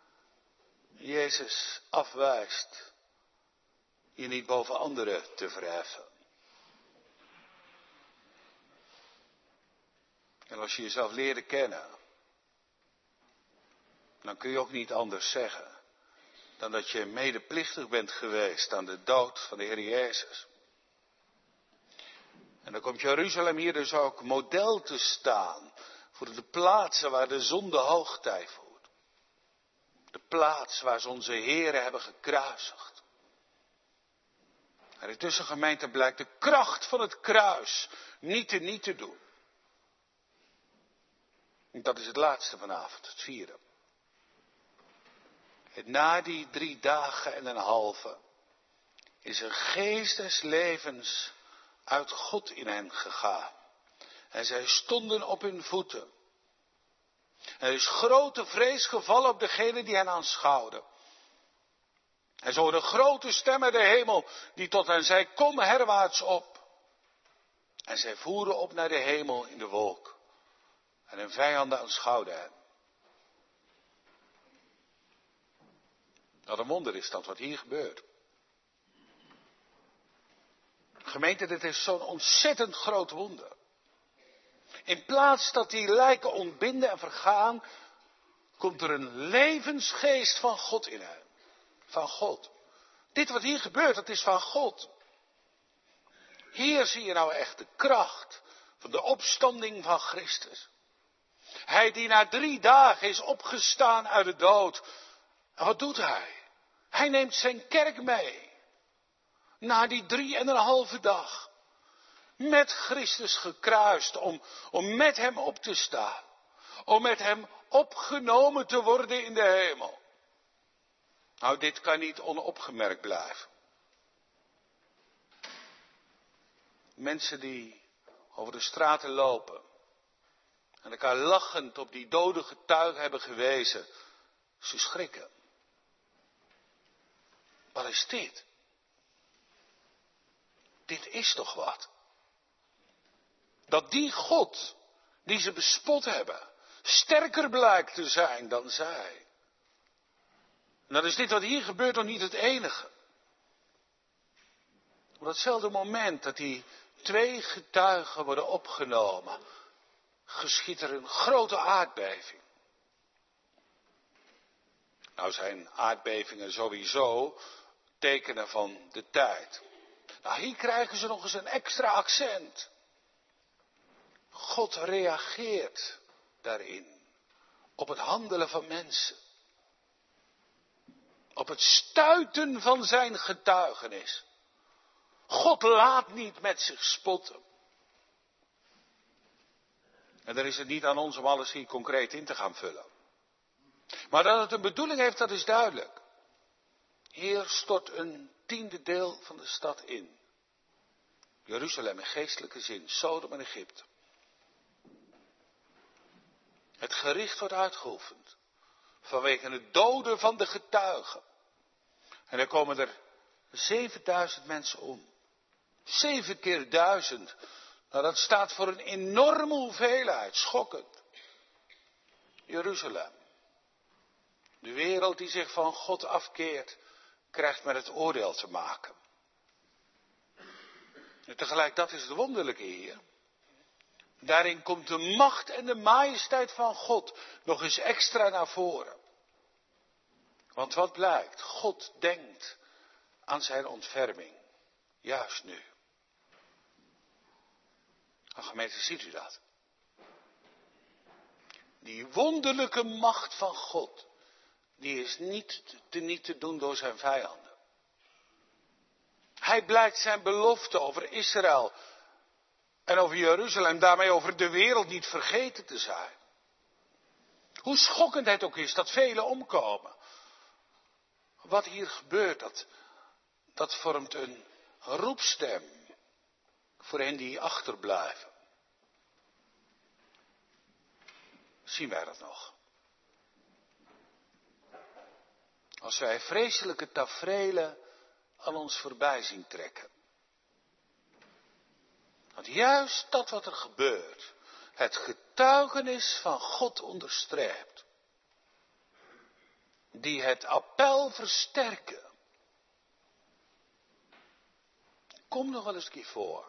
Jezus afwijst, je niet boven anderen te verheffen. En als je jezelf leerde kennen, dan kun je ook niet anders zeggen dan dat je medeplichtig bent geweest aan de dood van de Heer Jezus. En dan komt Jeruzalem hier dus ook model te staan voor de plaatsen waar de zonde hoogtij voert. De plaats waar ze onze Heren hebben gekruisigd. En intussen, gemeente, blijkt de kracht van het kruis niet te doen. En dat is het laatste vanavond, het vierde. En na die 3 dagen en een halve is een geest des levens uit God in hen gegaan. En zij stonden op hun voeten. En er is grote vrees gevallen op degenen die hen aanschouwden. En ze hoorden grote stem uit de hemel die tot hen zei: kom herwaarts op. En zij voeren op naar de hemel in de wolk. En hun vijanden aanschouwden hen. Wat een wonder is dat wat hier gebeurt. Gemeente, dit is zo'n ontzettend groot wonder. In plaats dat die lijken ontbinden en vergaan, komt er een levensgeest van God in hen. Van God. Dit wat hier gebeurt, dat is van God. Hier zie je nou echt de kracht van de opstanding van Christus. Hij die na 3 dagen is opgestaan uit de dood. En wat doet hij? Hij neemt zijn kerk mee. Na die 3,5 dag. Met Christus gekruist om met hem op te staan. Om met hem opgenomen te worden in de hemel. Nou, dit kan niet onopgemerkt blijven. Mensen die over de straten lopen. En elkaar lachend op die dode getuigen hebben gewezen. Ze schrikken. Wat is dit? Dit is toch wat? Dat die God, die ze bespot hebben, sterker blijkt te zijn dan zij. En dan is dit wat hier gebeurt nog niet het enige. Op datzelfde moment dat die 2 getuigen worden opgenomen, geschiet er een grote aardbeving. Nou zijn aardbevingen sowieso tekenen van de tijd. Nou, hier krijgen ze nog eens een extra accent. God reageert daarin op het handelen van mensen. Op het stuiten van zijn getuigenis. God laat niet met zich spotten. En dan is het niet aan ons om alles hier concreet in te gaan vullen. Maar dat het een bedoeling heeft, dat is duidelijk. Hier stort een 10e deel van de stad in. Jeruzalem in geestelijke zin, Sodom en Egypte. Het gericht wordt uitgeoefend. Vanwege het doden van de getuigen. En er komen er 7000 mensen om. 7 keer 1000. Nou, dat staat voor een enorme hoeveelheid. Schokkend. Jeruzalem. De wereld die zich van God afkeert, krijgt met het oordeel te maken. En tegelijk, dat is het wonderlijke hier. Daarin komt de macht en de majesteit van God nog eens extra naar voren. Want wat blijkt? God denkt aan zijn ontferming. Juist nu. Nou, gemeente, ziet u dat? Die wonderlijke macht van God, die is niet te doen door zijn vijanden. Hij blijkt zijn belofte over Israël en over Jeruzalem, daarmee over de wereld niet vergeten te zijn. Hoe schokkend het ook is dat velen omkomen. Wat hier gebeurt, dat vormt een roepstem voor hen die achterblijven. Zien wij dat nog? Als wij vreselijke taferelen aan ons voorbij zien trekken. Want juist dat wat er gebeurt, het getuigenis van God onderstreept. Die het appel versterken. Kom nog wel eens een keer voor.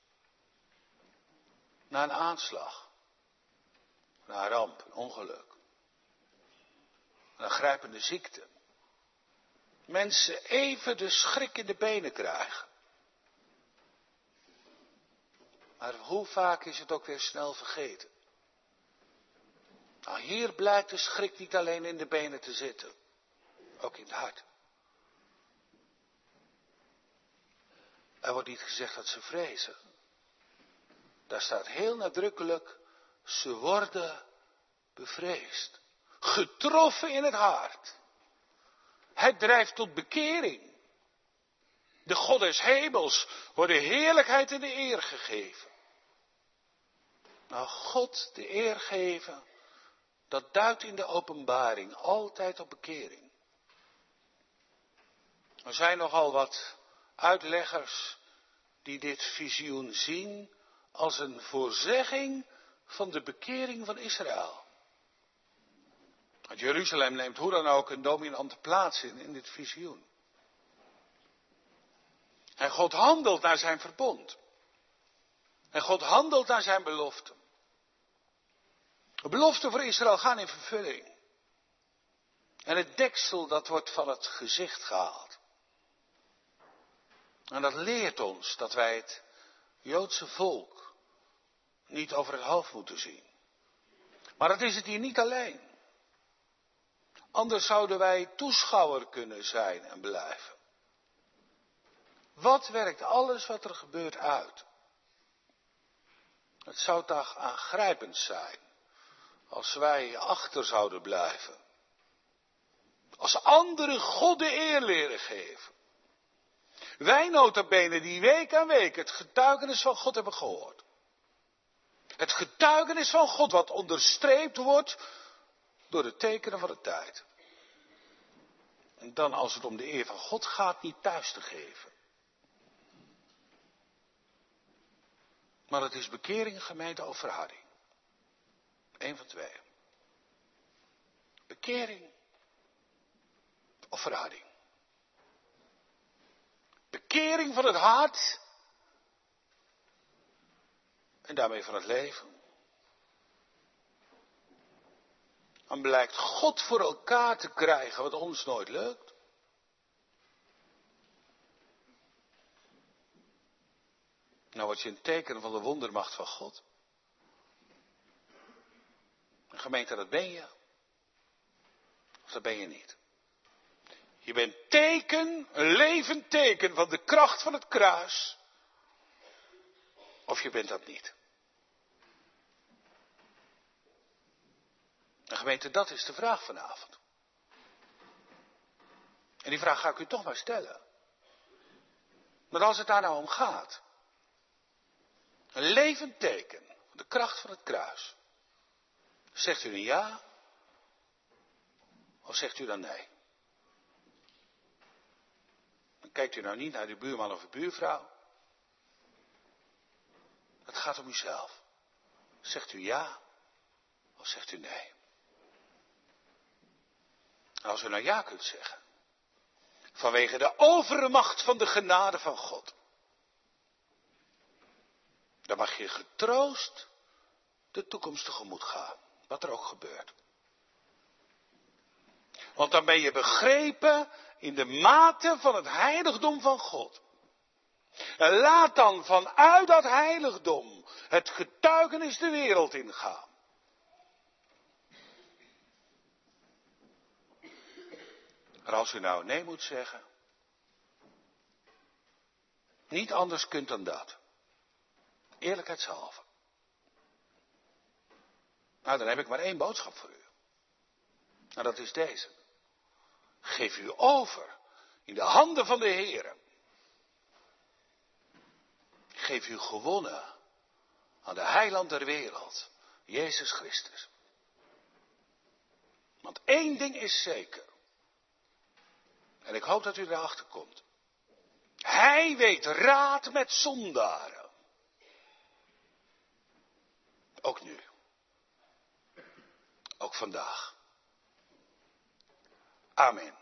Na een aanslag. Na een ramp, een ongeluk. Een grijpende ziekte. Mensen even de schrik in de benen krijgen. Maar hoe vaak is het ook weer snel vergeten. Nou, hier blijkt de schrik niet alleen in de benen te zitten. Ook in het hart. Er wordt niet gezegd dat ze vrezen. Daar staat heel nadrukkelijk, ze worden bevreesd. Getroffen in het hart. Het drijft tot bekering. De God des hemels wordt de heerlijkheid en de eer gegeven. Nou, God de eer geven, dat duidt in de openbaring altijd op bekering. Er zijn nogal wat uitleggers die dit visioen zien als een voorzegging van de bekering van Israël. Want Jeruzalem neemt hoe dan ook een dominante plaats in dit visioen. En God handelt naar zijn verbond. En God handelt naar zijn beloften. De beloften voor Israël gaan in vervulling. En het deksel dat wordt van het gezicht gehaald. En dat leert ons dat wij het Joodse volk niet over het hoofd moeten zien. Maar dat is het hier niet alleen. Anders zouden wij toeschouwer kunnen zijn en blijven. Wat werkt alles wat er gebeurt uit? Het zou toch aangrijpend zijn als wij achter zouden blijven. Als anderen God de eer leren geven. Wij nota bene die week aan week het getuigenis van God hebben gehoord. Het getuigenis van God wat onderstreept wordt door de tekenen van de tijd. En dan als het om de eer van God gaat niet thuis te geven. Maar het is bekering, gemeente of verharding. Eén van twee. Bekering of verharding. Bekering van het hart. En daarmee van het leven. Dan blijkt God voor elkaar te krijgen wat ons nooit lukt. Nou word je een teken van de wondermacht van God. Een gemeente, dat ben je. Of dat ben je niet. Je bent teken, een levend teken van de kracht van het kruis. Of je bent dat niet. En gemeente, dat is de vraag vanavond. En die vraag ga ik u toch maar stellen. Maar als het daar nou om gaat. Een levend teken van de kracht van het kruis. Zegt u een ja? Of zegt u dan nee? Dan kijkt u nou niet naar uw buurman of uw buurvrouw. Het gaat om uzelf. Zegt u ja? Of zegt u nee? En als u nou ja kunt zeggen. Vanwege de overmacht van de genade van God. Dan mag je getroost de toekomst tegemoet gaan. Wat er ook gebeurt. Want dan ben je begrepen in de mate van het heiligdom van God. En laat dan vanuit dat heiligdom het getuigenis de wereld ingaan. Maar als u nou nee moet zeggen, niet anders kunt dan dat. Eerlijkheidshalve. Nou, dan heb ik maar één boodschap voor u. Nou, dat is deze. Geef u over in de handen van de Heere. Geef u gewonnen aan de heiland der wereld, Jezus Christus. Want één ding is zeker. En ik hoop dat u erachter komt. Hij weet raad met zondaren. Ook nu. Ook vandaag. Amen.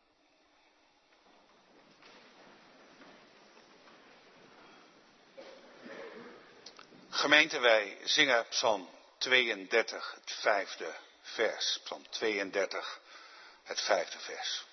Gemeente, wij zingen Psalm 32, het 5e vers. Psalm 32, het 5e vers.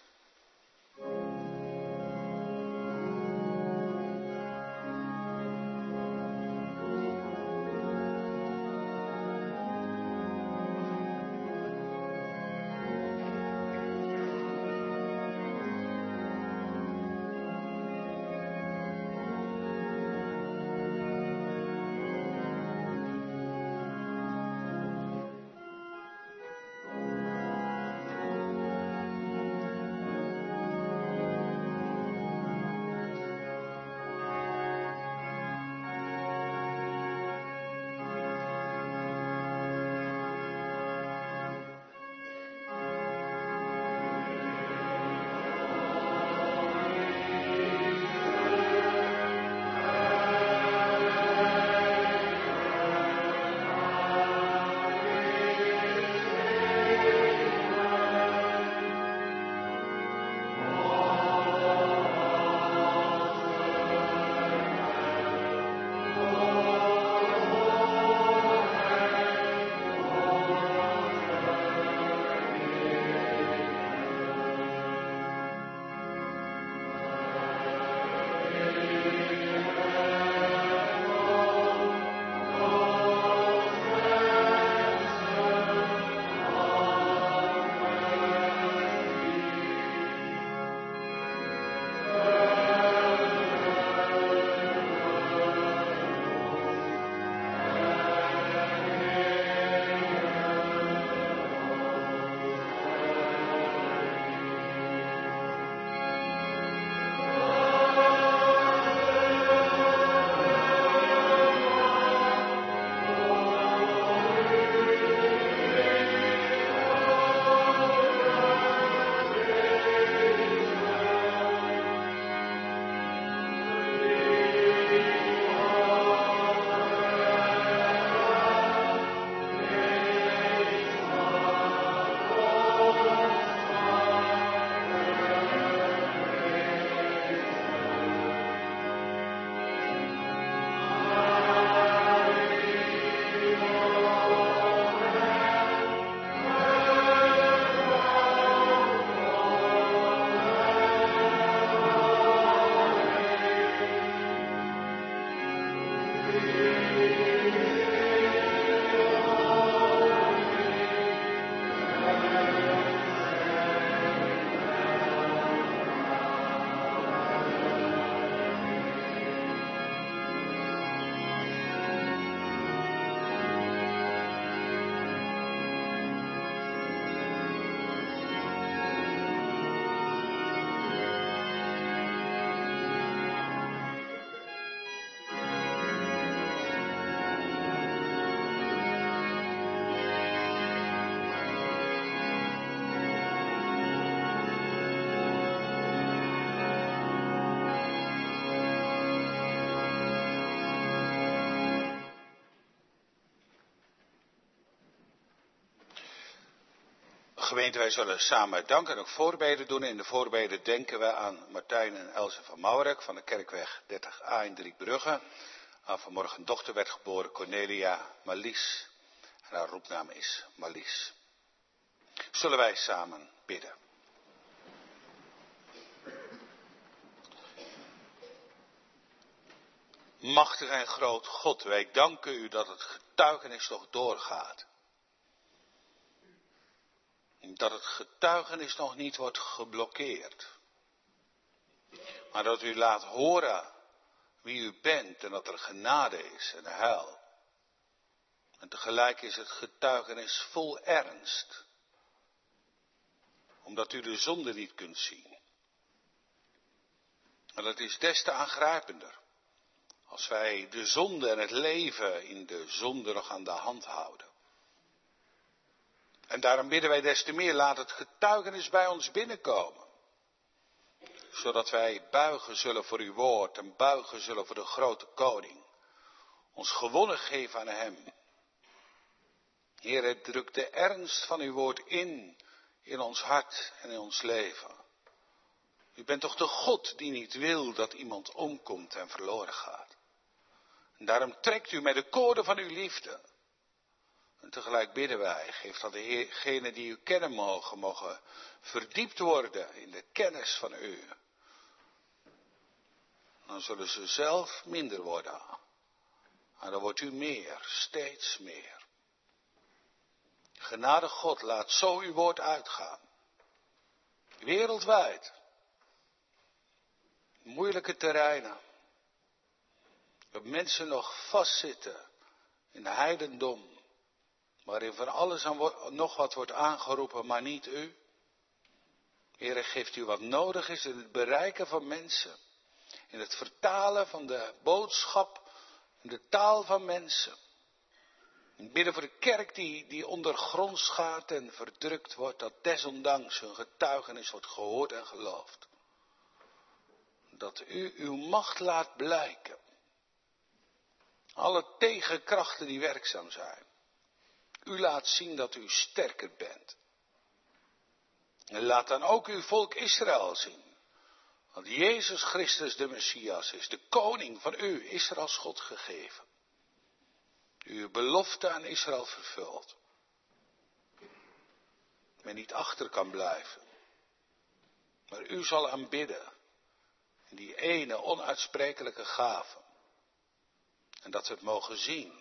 Gemeente, wij zullen samen dank en ook voorbeden doen. In de voorbeden denken we aan Martijn en Else van Maurik van de Kerkweg 30A in Driebrugge. Aan vanmorgen dochter werd geboren Cornelia Marlies. En haar roepnaam is Marlies. Zullen wij samen bidden. Machtig en groot God, wij danken u dat het getuigenis nog doorgaat. Dat het getuigenis nog niet wordt geblokkeerd. Maar dat u laat horen wie u bent en dat er genade is en heil. En tegelijk is het getuigenis vol ernst. Omdat u de zonde niet kunt zien. En dat is des te aangrijpender. Als wij de zonde en het leven in de zonde nog aan de hand houden. En daarom bidden wij des te meer, laat het getuigenis bij ons binnenkomen. Zodat wij buigen zullen voor uw woord en buigen zullen voor de grote koning. Ons gewonnen geven aan hem. Heer, druk de ernst van uw woord in ons hart en in ons leven. U bent toch de God die niet wil dat iemand omkomt en verloren gaat. En daarom trekt u met de koorden van uw liefde. En tegelijk bidden wij, geef dat degenen die u kennen mogen verdiept worden in de kennis van u. Dan zullen ze zelf minder worden. En dan wordt u meer, steeds meer. Genade God, laat zo uw woord uitgaan. Wereldwijd. Moeilijke terreinen. Dat mensen nog vastzitten in heidendom. Waarin van alles nog wat wordt aangeroepen, maar niet u. Heere, geeft u wat nodig is in het bereiken van mensen. In het vertalen van de boodschap in de taal van mensen. Ik bidden voor de kerk die ondergronds gaat en verdrukt wordt, dat desondanks hun getuigenis wordt gehoord en geloofd. Dat u uw macht laat blijken. Alle tegenkrachten die werkzaam zijn. U laat zien dat u sterker bent. En laat dan ook uw volk Israël zien. Want Jezus Christus de Messias is de koning van u, Israëls God gegeven. Uw belofte aan Israël vervult. Men niet achter kan blijven. Maar u zal aanbidden. In die ene onuitsprekelijke gave. En dat we het mogen zien.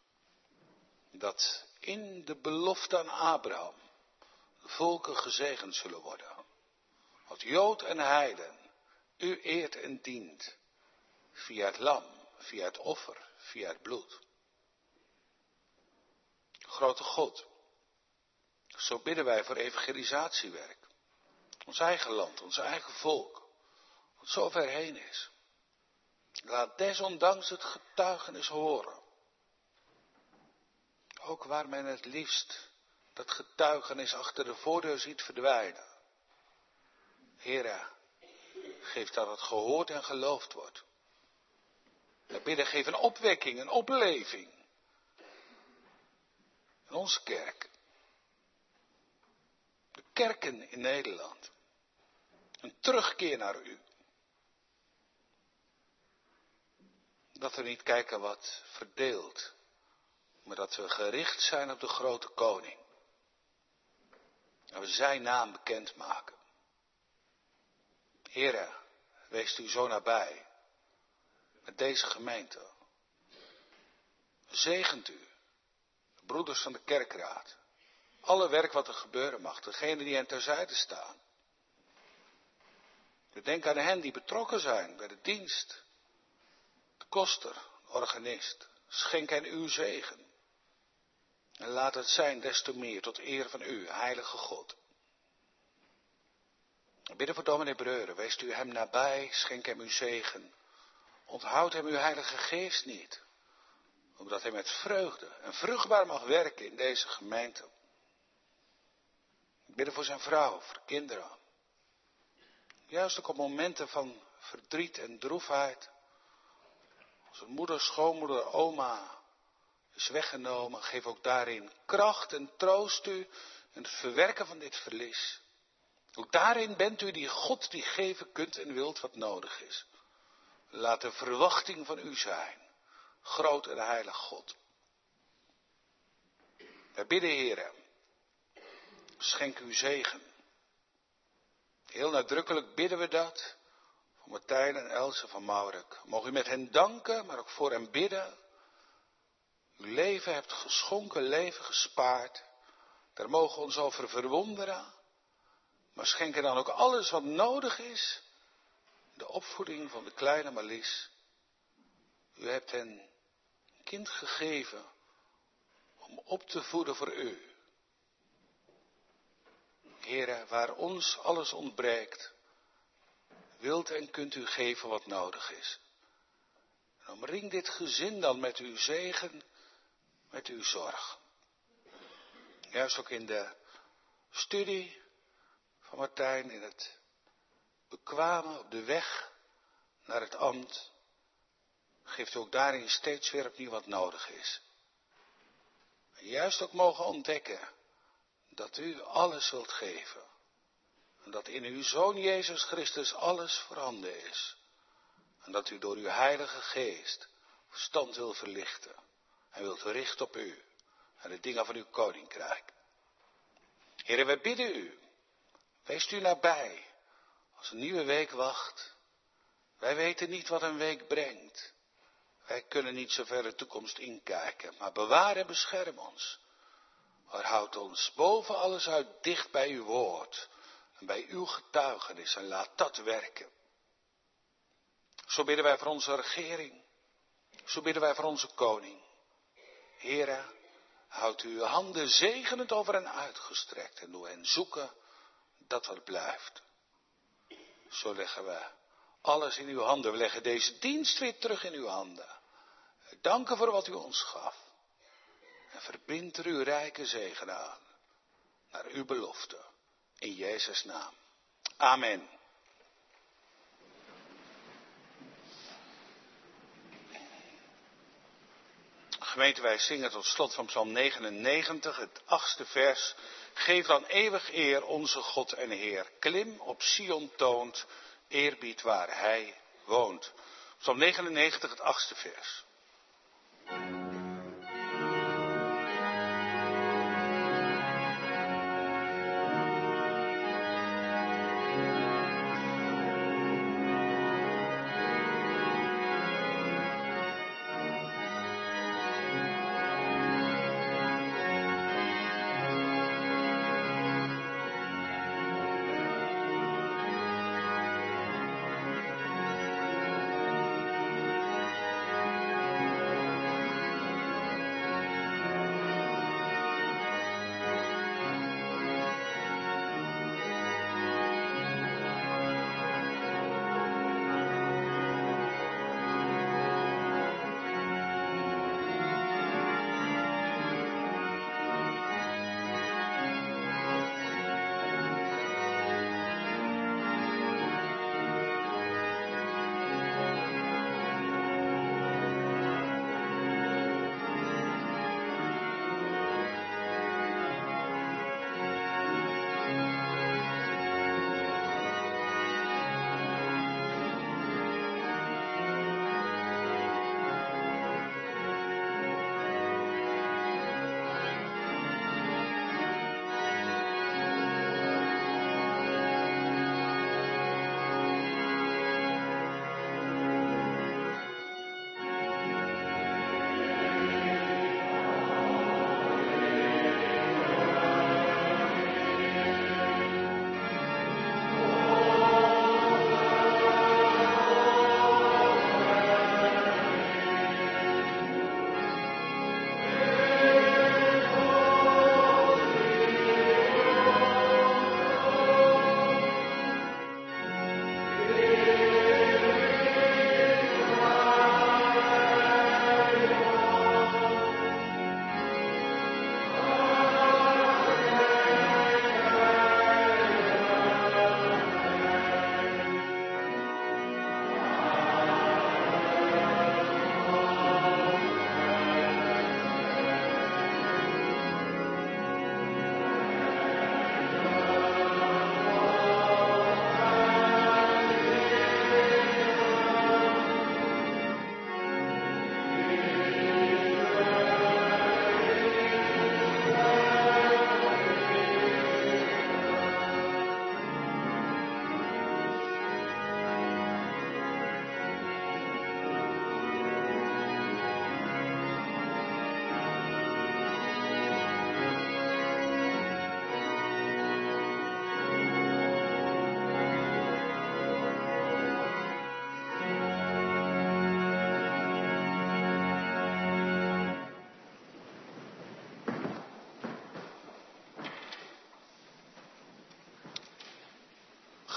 Dat in de belofte aan Abraham de volken gezegend zullen worden. Want Jood en heiden u eert en dient. Via het lam, via het offer, via het bloed. Grote God, zo bidden wij voor evangelisatiewerk. Ons eigen land, ons eigen volk, wat zo ver heen is. Laat desondanks het getuigenis horen. Ook waar men het liefst dat getuigenis achter de voordeur ziet verdwijnen. Heere, geef dat het gehoord en geloofd wordt. We bidden, geef een opwekking, een opleving. In onze kerk. De kerken in Nederland. Een terugkeer naar u. Dat we niet kijken wat verdeelt. Maar dat we gericht zijn op de grote koning. En we zijn naam bekendmaken. Heere, wees u zo nabij. Met deze gemeente. Zegent u. De broeders van de kerkraad. Alle werk wat er gebeuren mag. Degenen die hen terzijde staan. We denken aan hen die betrokken zijn bij de dienst. De koster, de organist. Schenk hen uw zegen. En laat het zijn des te meer tot eer van u, heilige God. We bidden voor dominee Breuren. Wees u hem nabij. Schenk hem uw zegen. Onthoud hem uw heilige geest niet. Omdat hij met vreugde en vruchtbaar mag werken in deze gemeente. Ik bidden voor zijn vrouw, voor de kinderen. Juist ook op momenten van verdriet en droefheid. Als een moeder, schoonmoeder, oma is weggenomen. Geef ook daarin kracht en troost u in het verwerken van dit verlies. Ook daarin bent u die God die geven kunt en wilt wat nodig is. Laat de verwachting van u zijn. Groot en heilig God. Wij bidden, Heere. Schenk uw zegen. Heel nadrukkelijk bidden we dat. Voor Martijn en Else van Maurik. Mogen u met hen danken, maar ook voor hen bidden. Uw leven hebt geschonken, leven gespaard. Daar mogen we ons over verwonderen. Maar schenken dan ook alles wat nodig is. De opvoeding van de kleine Marlies. U hebt hen een kind gegeven om op te voeden voor u. Heere, waar ons alles ontbreekt, wilt en kunt u geven wat nodig is. En omring dit gezin dan met uw zegen, met uw zorg. Juist ook in de studie van Martijn, in het bekwamen op de weg naar het ambt, geeft u ook daarin steeds weer opnieuw wat nodig is. En juist ook mogen ontdekken dat u alles wilt geven. En dat in uw Zoon Jezus Christus alles voorhanden is. En dat u door uw Heilige Geest verstand wil verlichten. En wilt richten op u en de dingen van uw koninkrijk. Heere, wij bidden u. Wees u nabij als een nieuwe week wacht. Wij weten niet wat een week brengt. Wij kunnen niet zo ver de toekomst inkijken. Maar bewaar en bescherm ons. Maar houd ons boven alles uit dicht bij uw woord. En bij uw getuigenis. En laat dat werken. Zo bidden wij voor onze regering. Zo bidden wij voor onze koning. Heere, houd uw handen zegenend over hen uitgestrekt. En doe hen zoeken dat wat blijft. Zo leggen we alles in uw handen. We leggen deze dienst weer terug in uw handen. Danken voor wat u ons gaf. En verbind er uw rijke zegen aan. Naar uw belofte. In Jezus' naam. Amen. Gemeente, wij zingen tot slot van Psalm 99, het 8e vers. Geef dan eeuwig eer onze God en Heer. Klim op Sion toont, eerbied waar hij woont. Psalm 99, het 8e vers.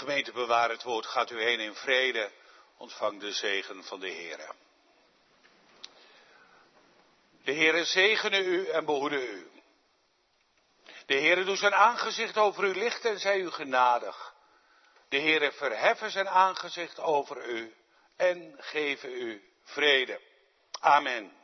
Gemeente, bewaar het woord, gaat u heen in vrede. Ontvang de zegen van de Heere. De Heere zegene u en behoede u. De Heere doet zijn aangezicht over u lichten en zij u genadig. De Heere verheffen zijn aangezicht over u en geven u vrede. Amen.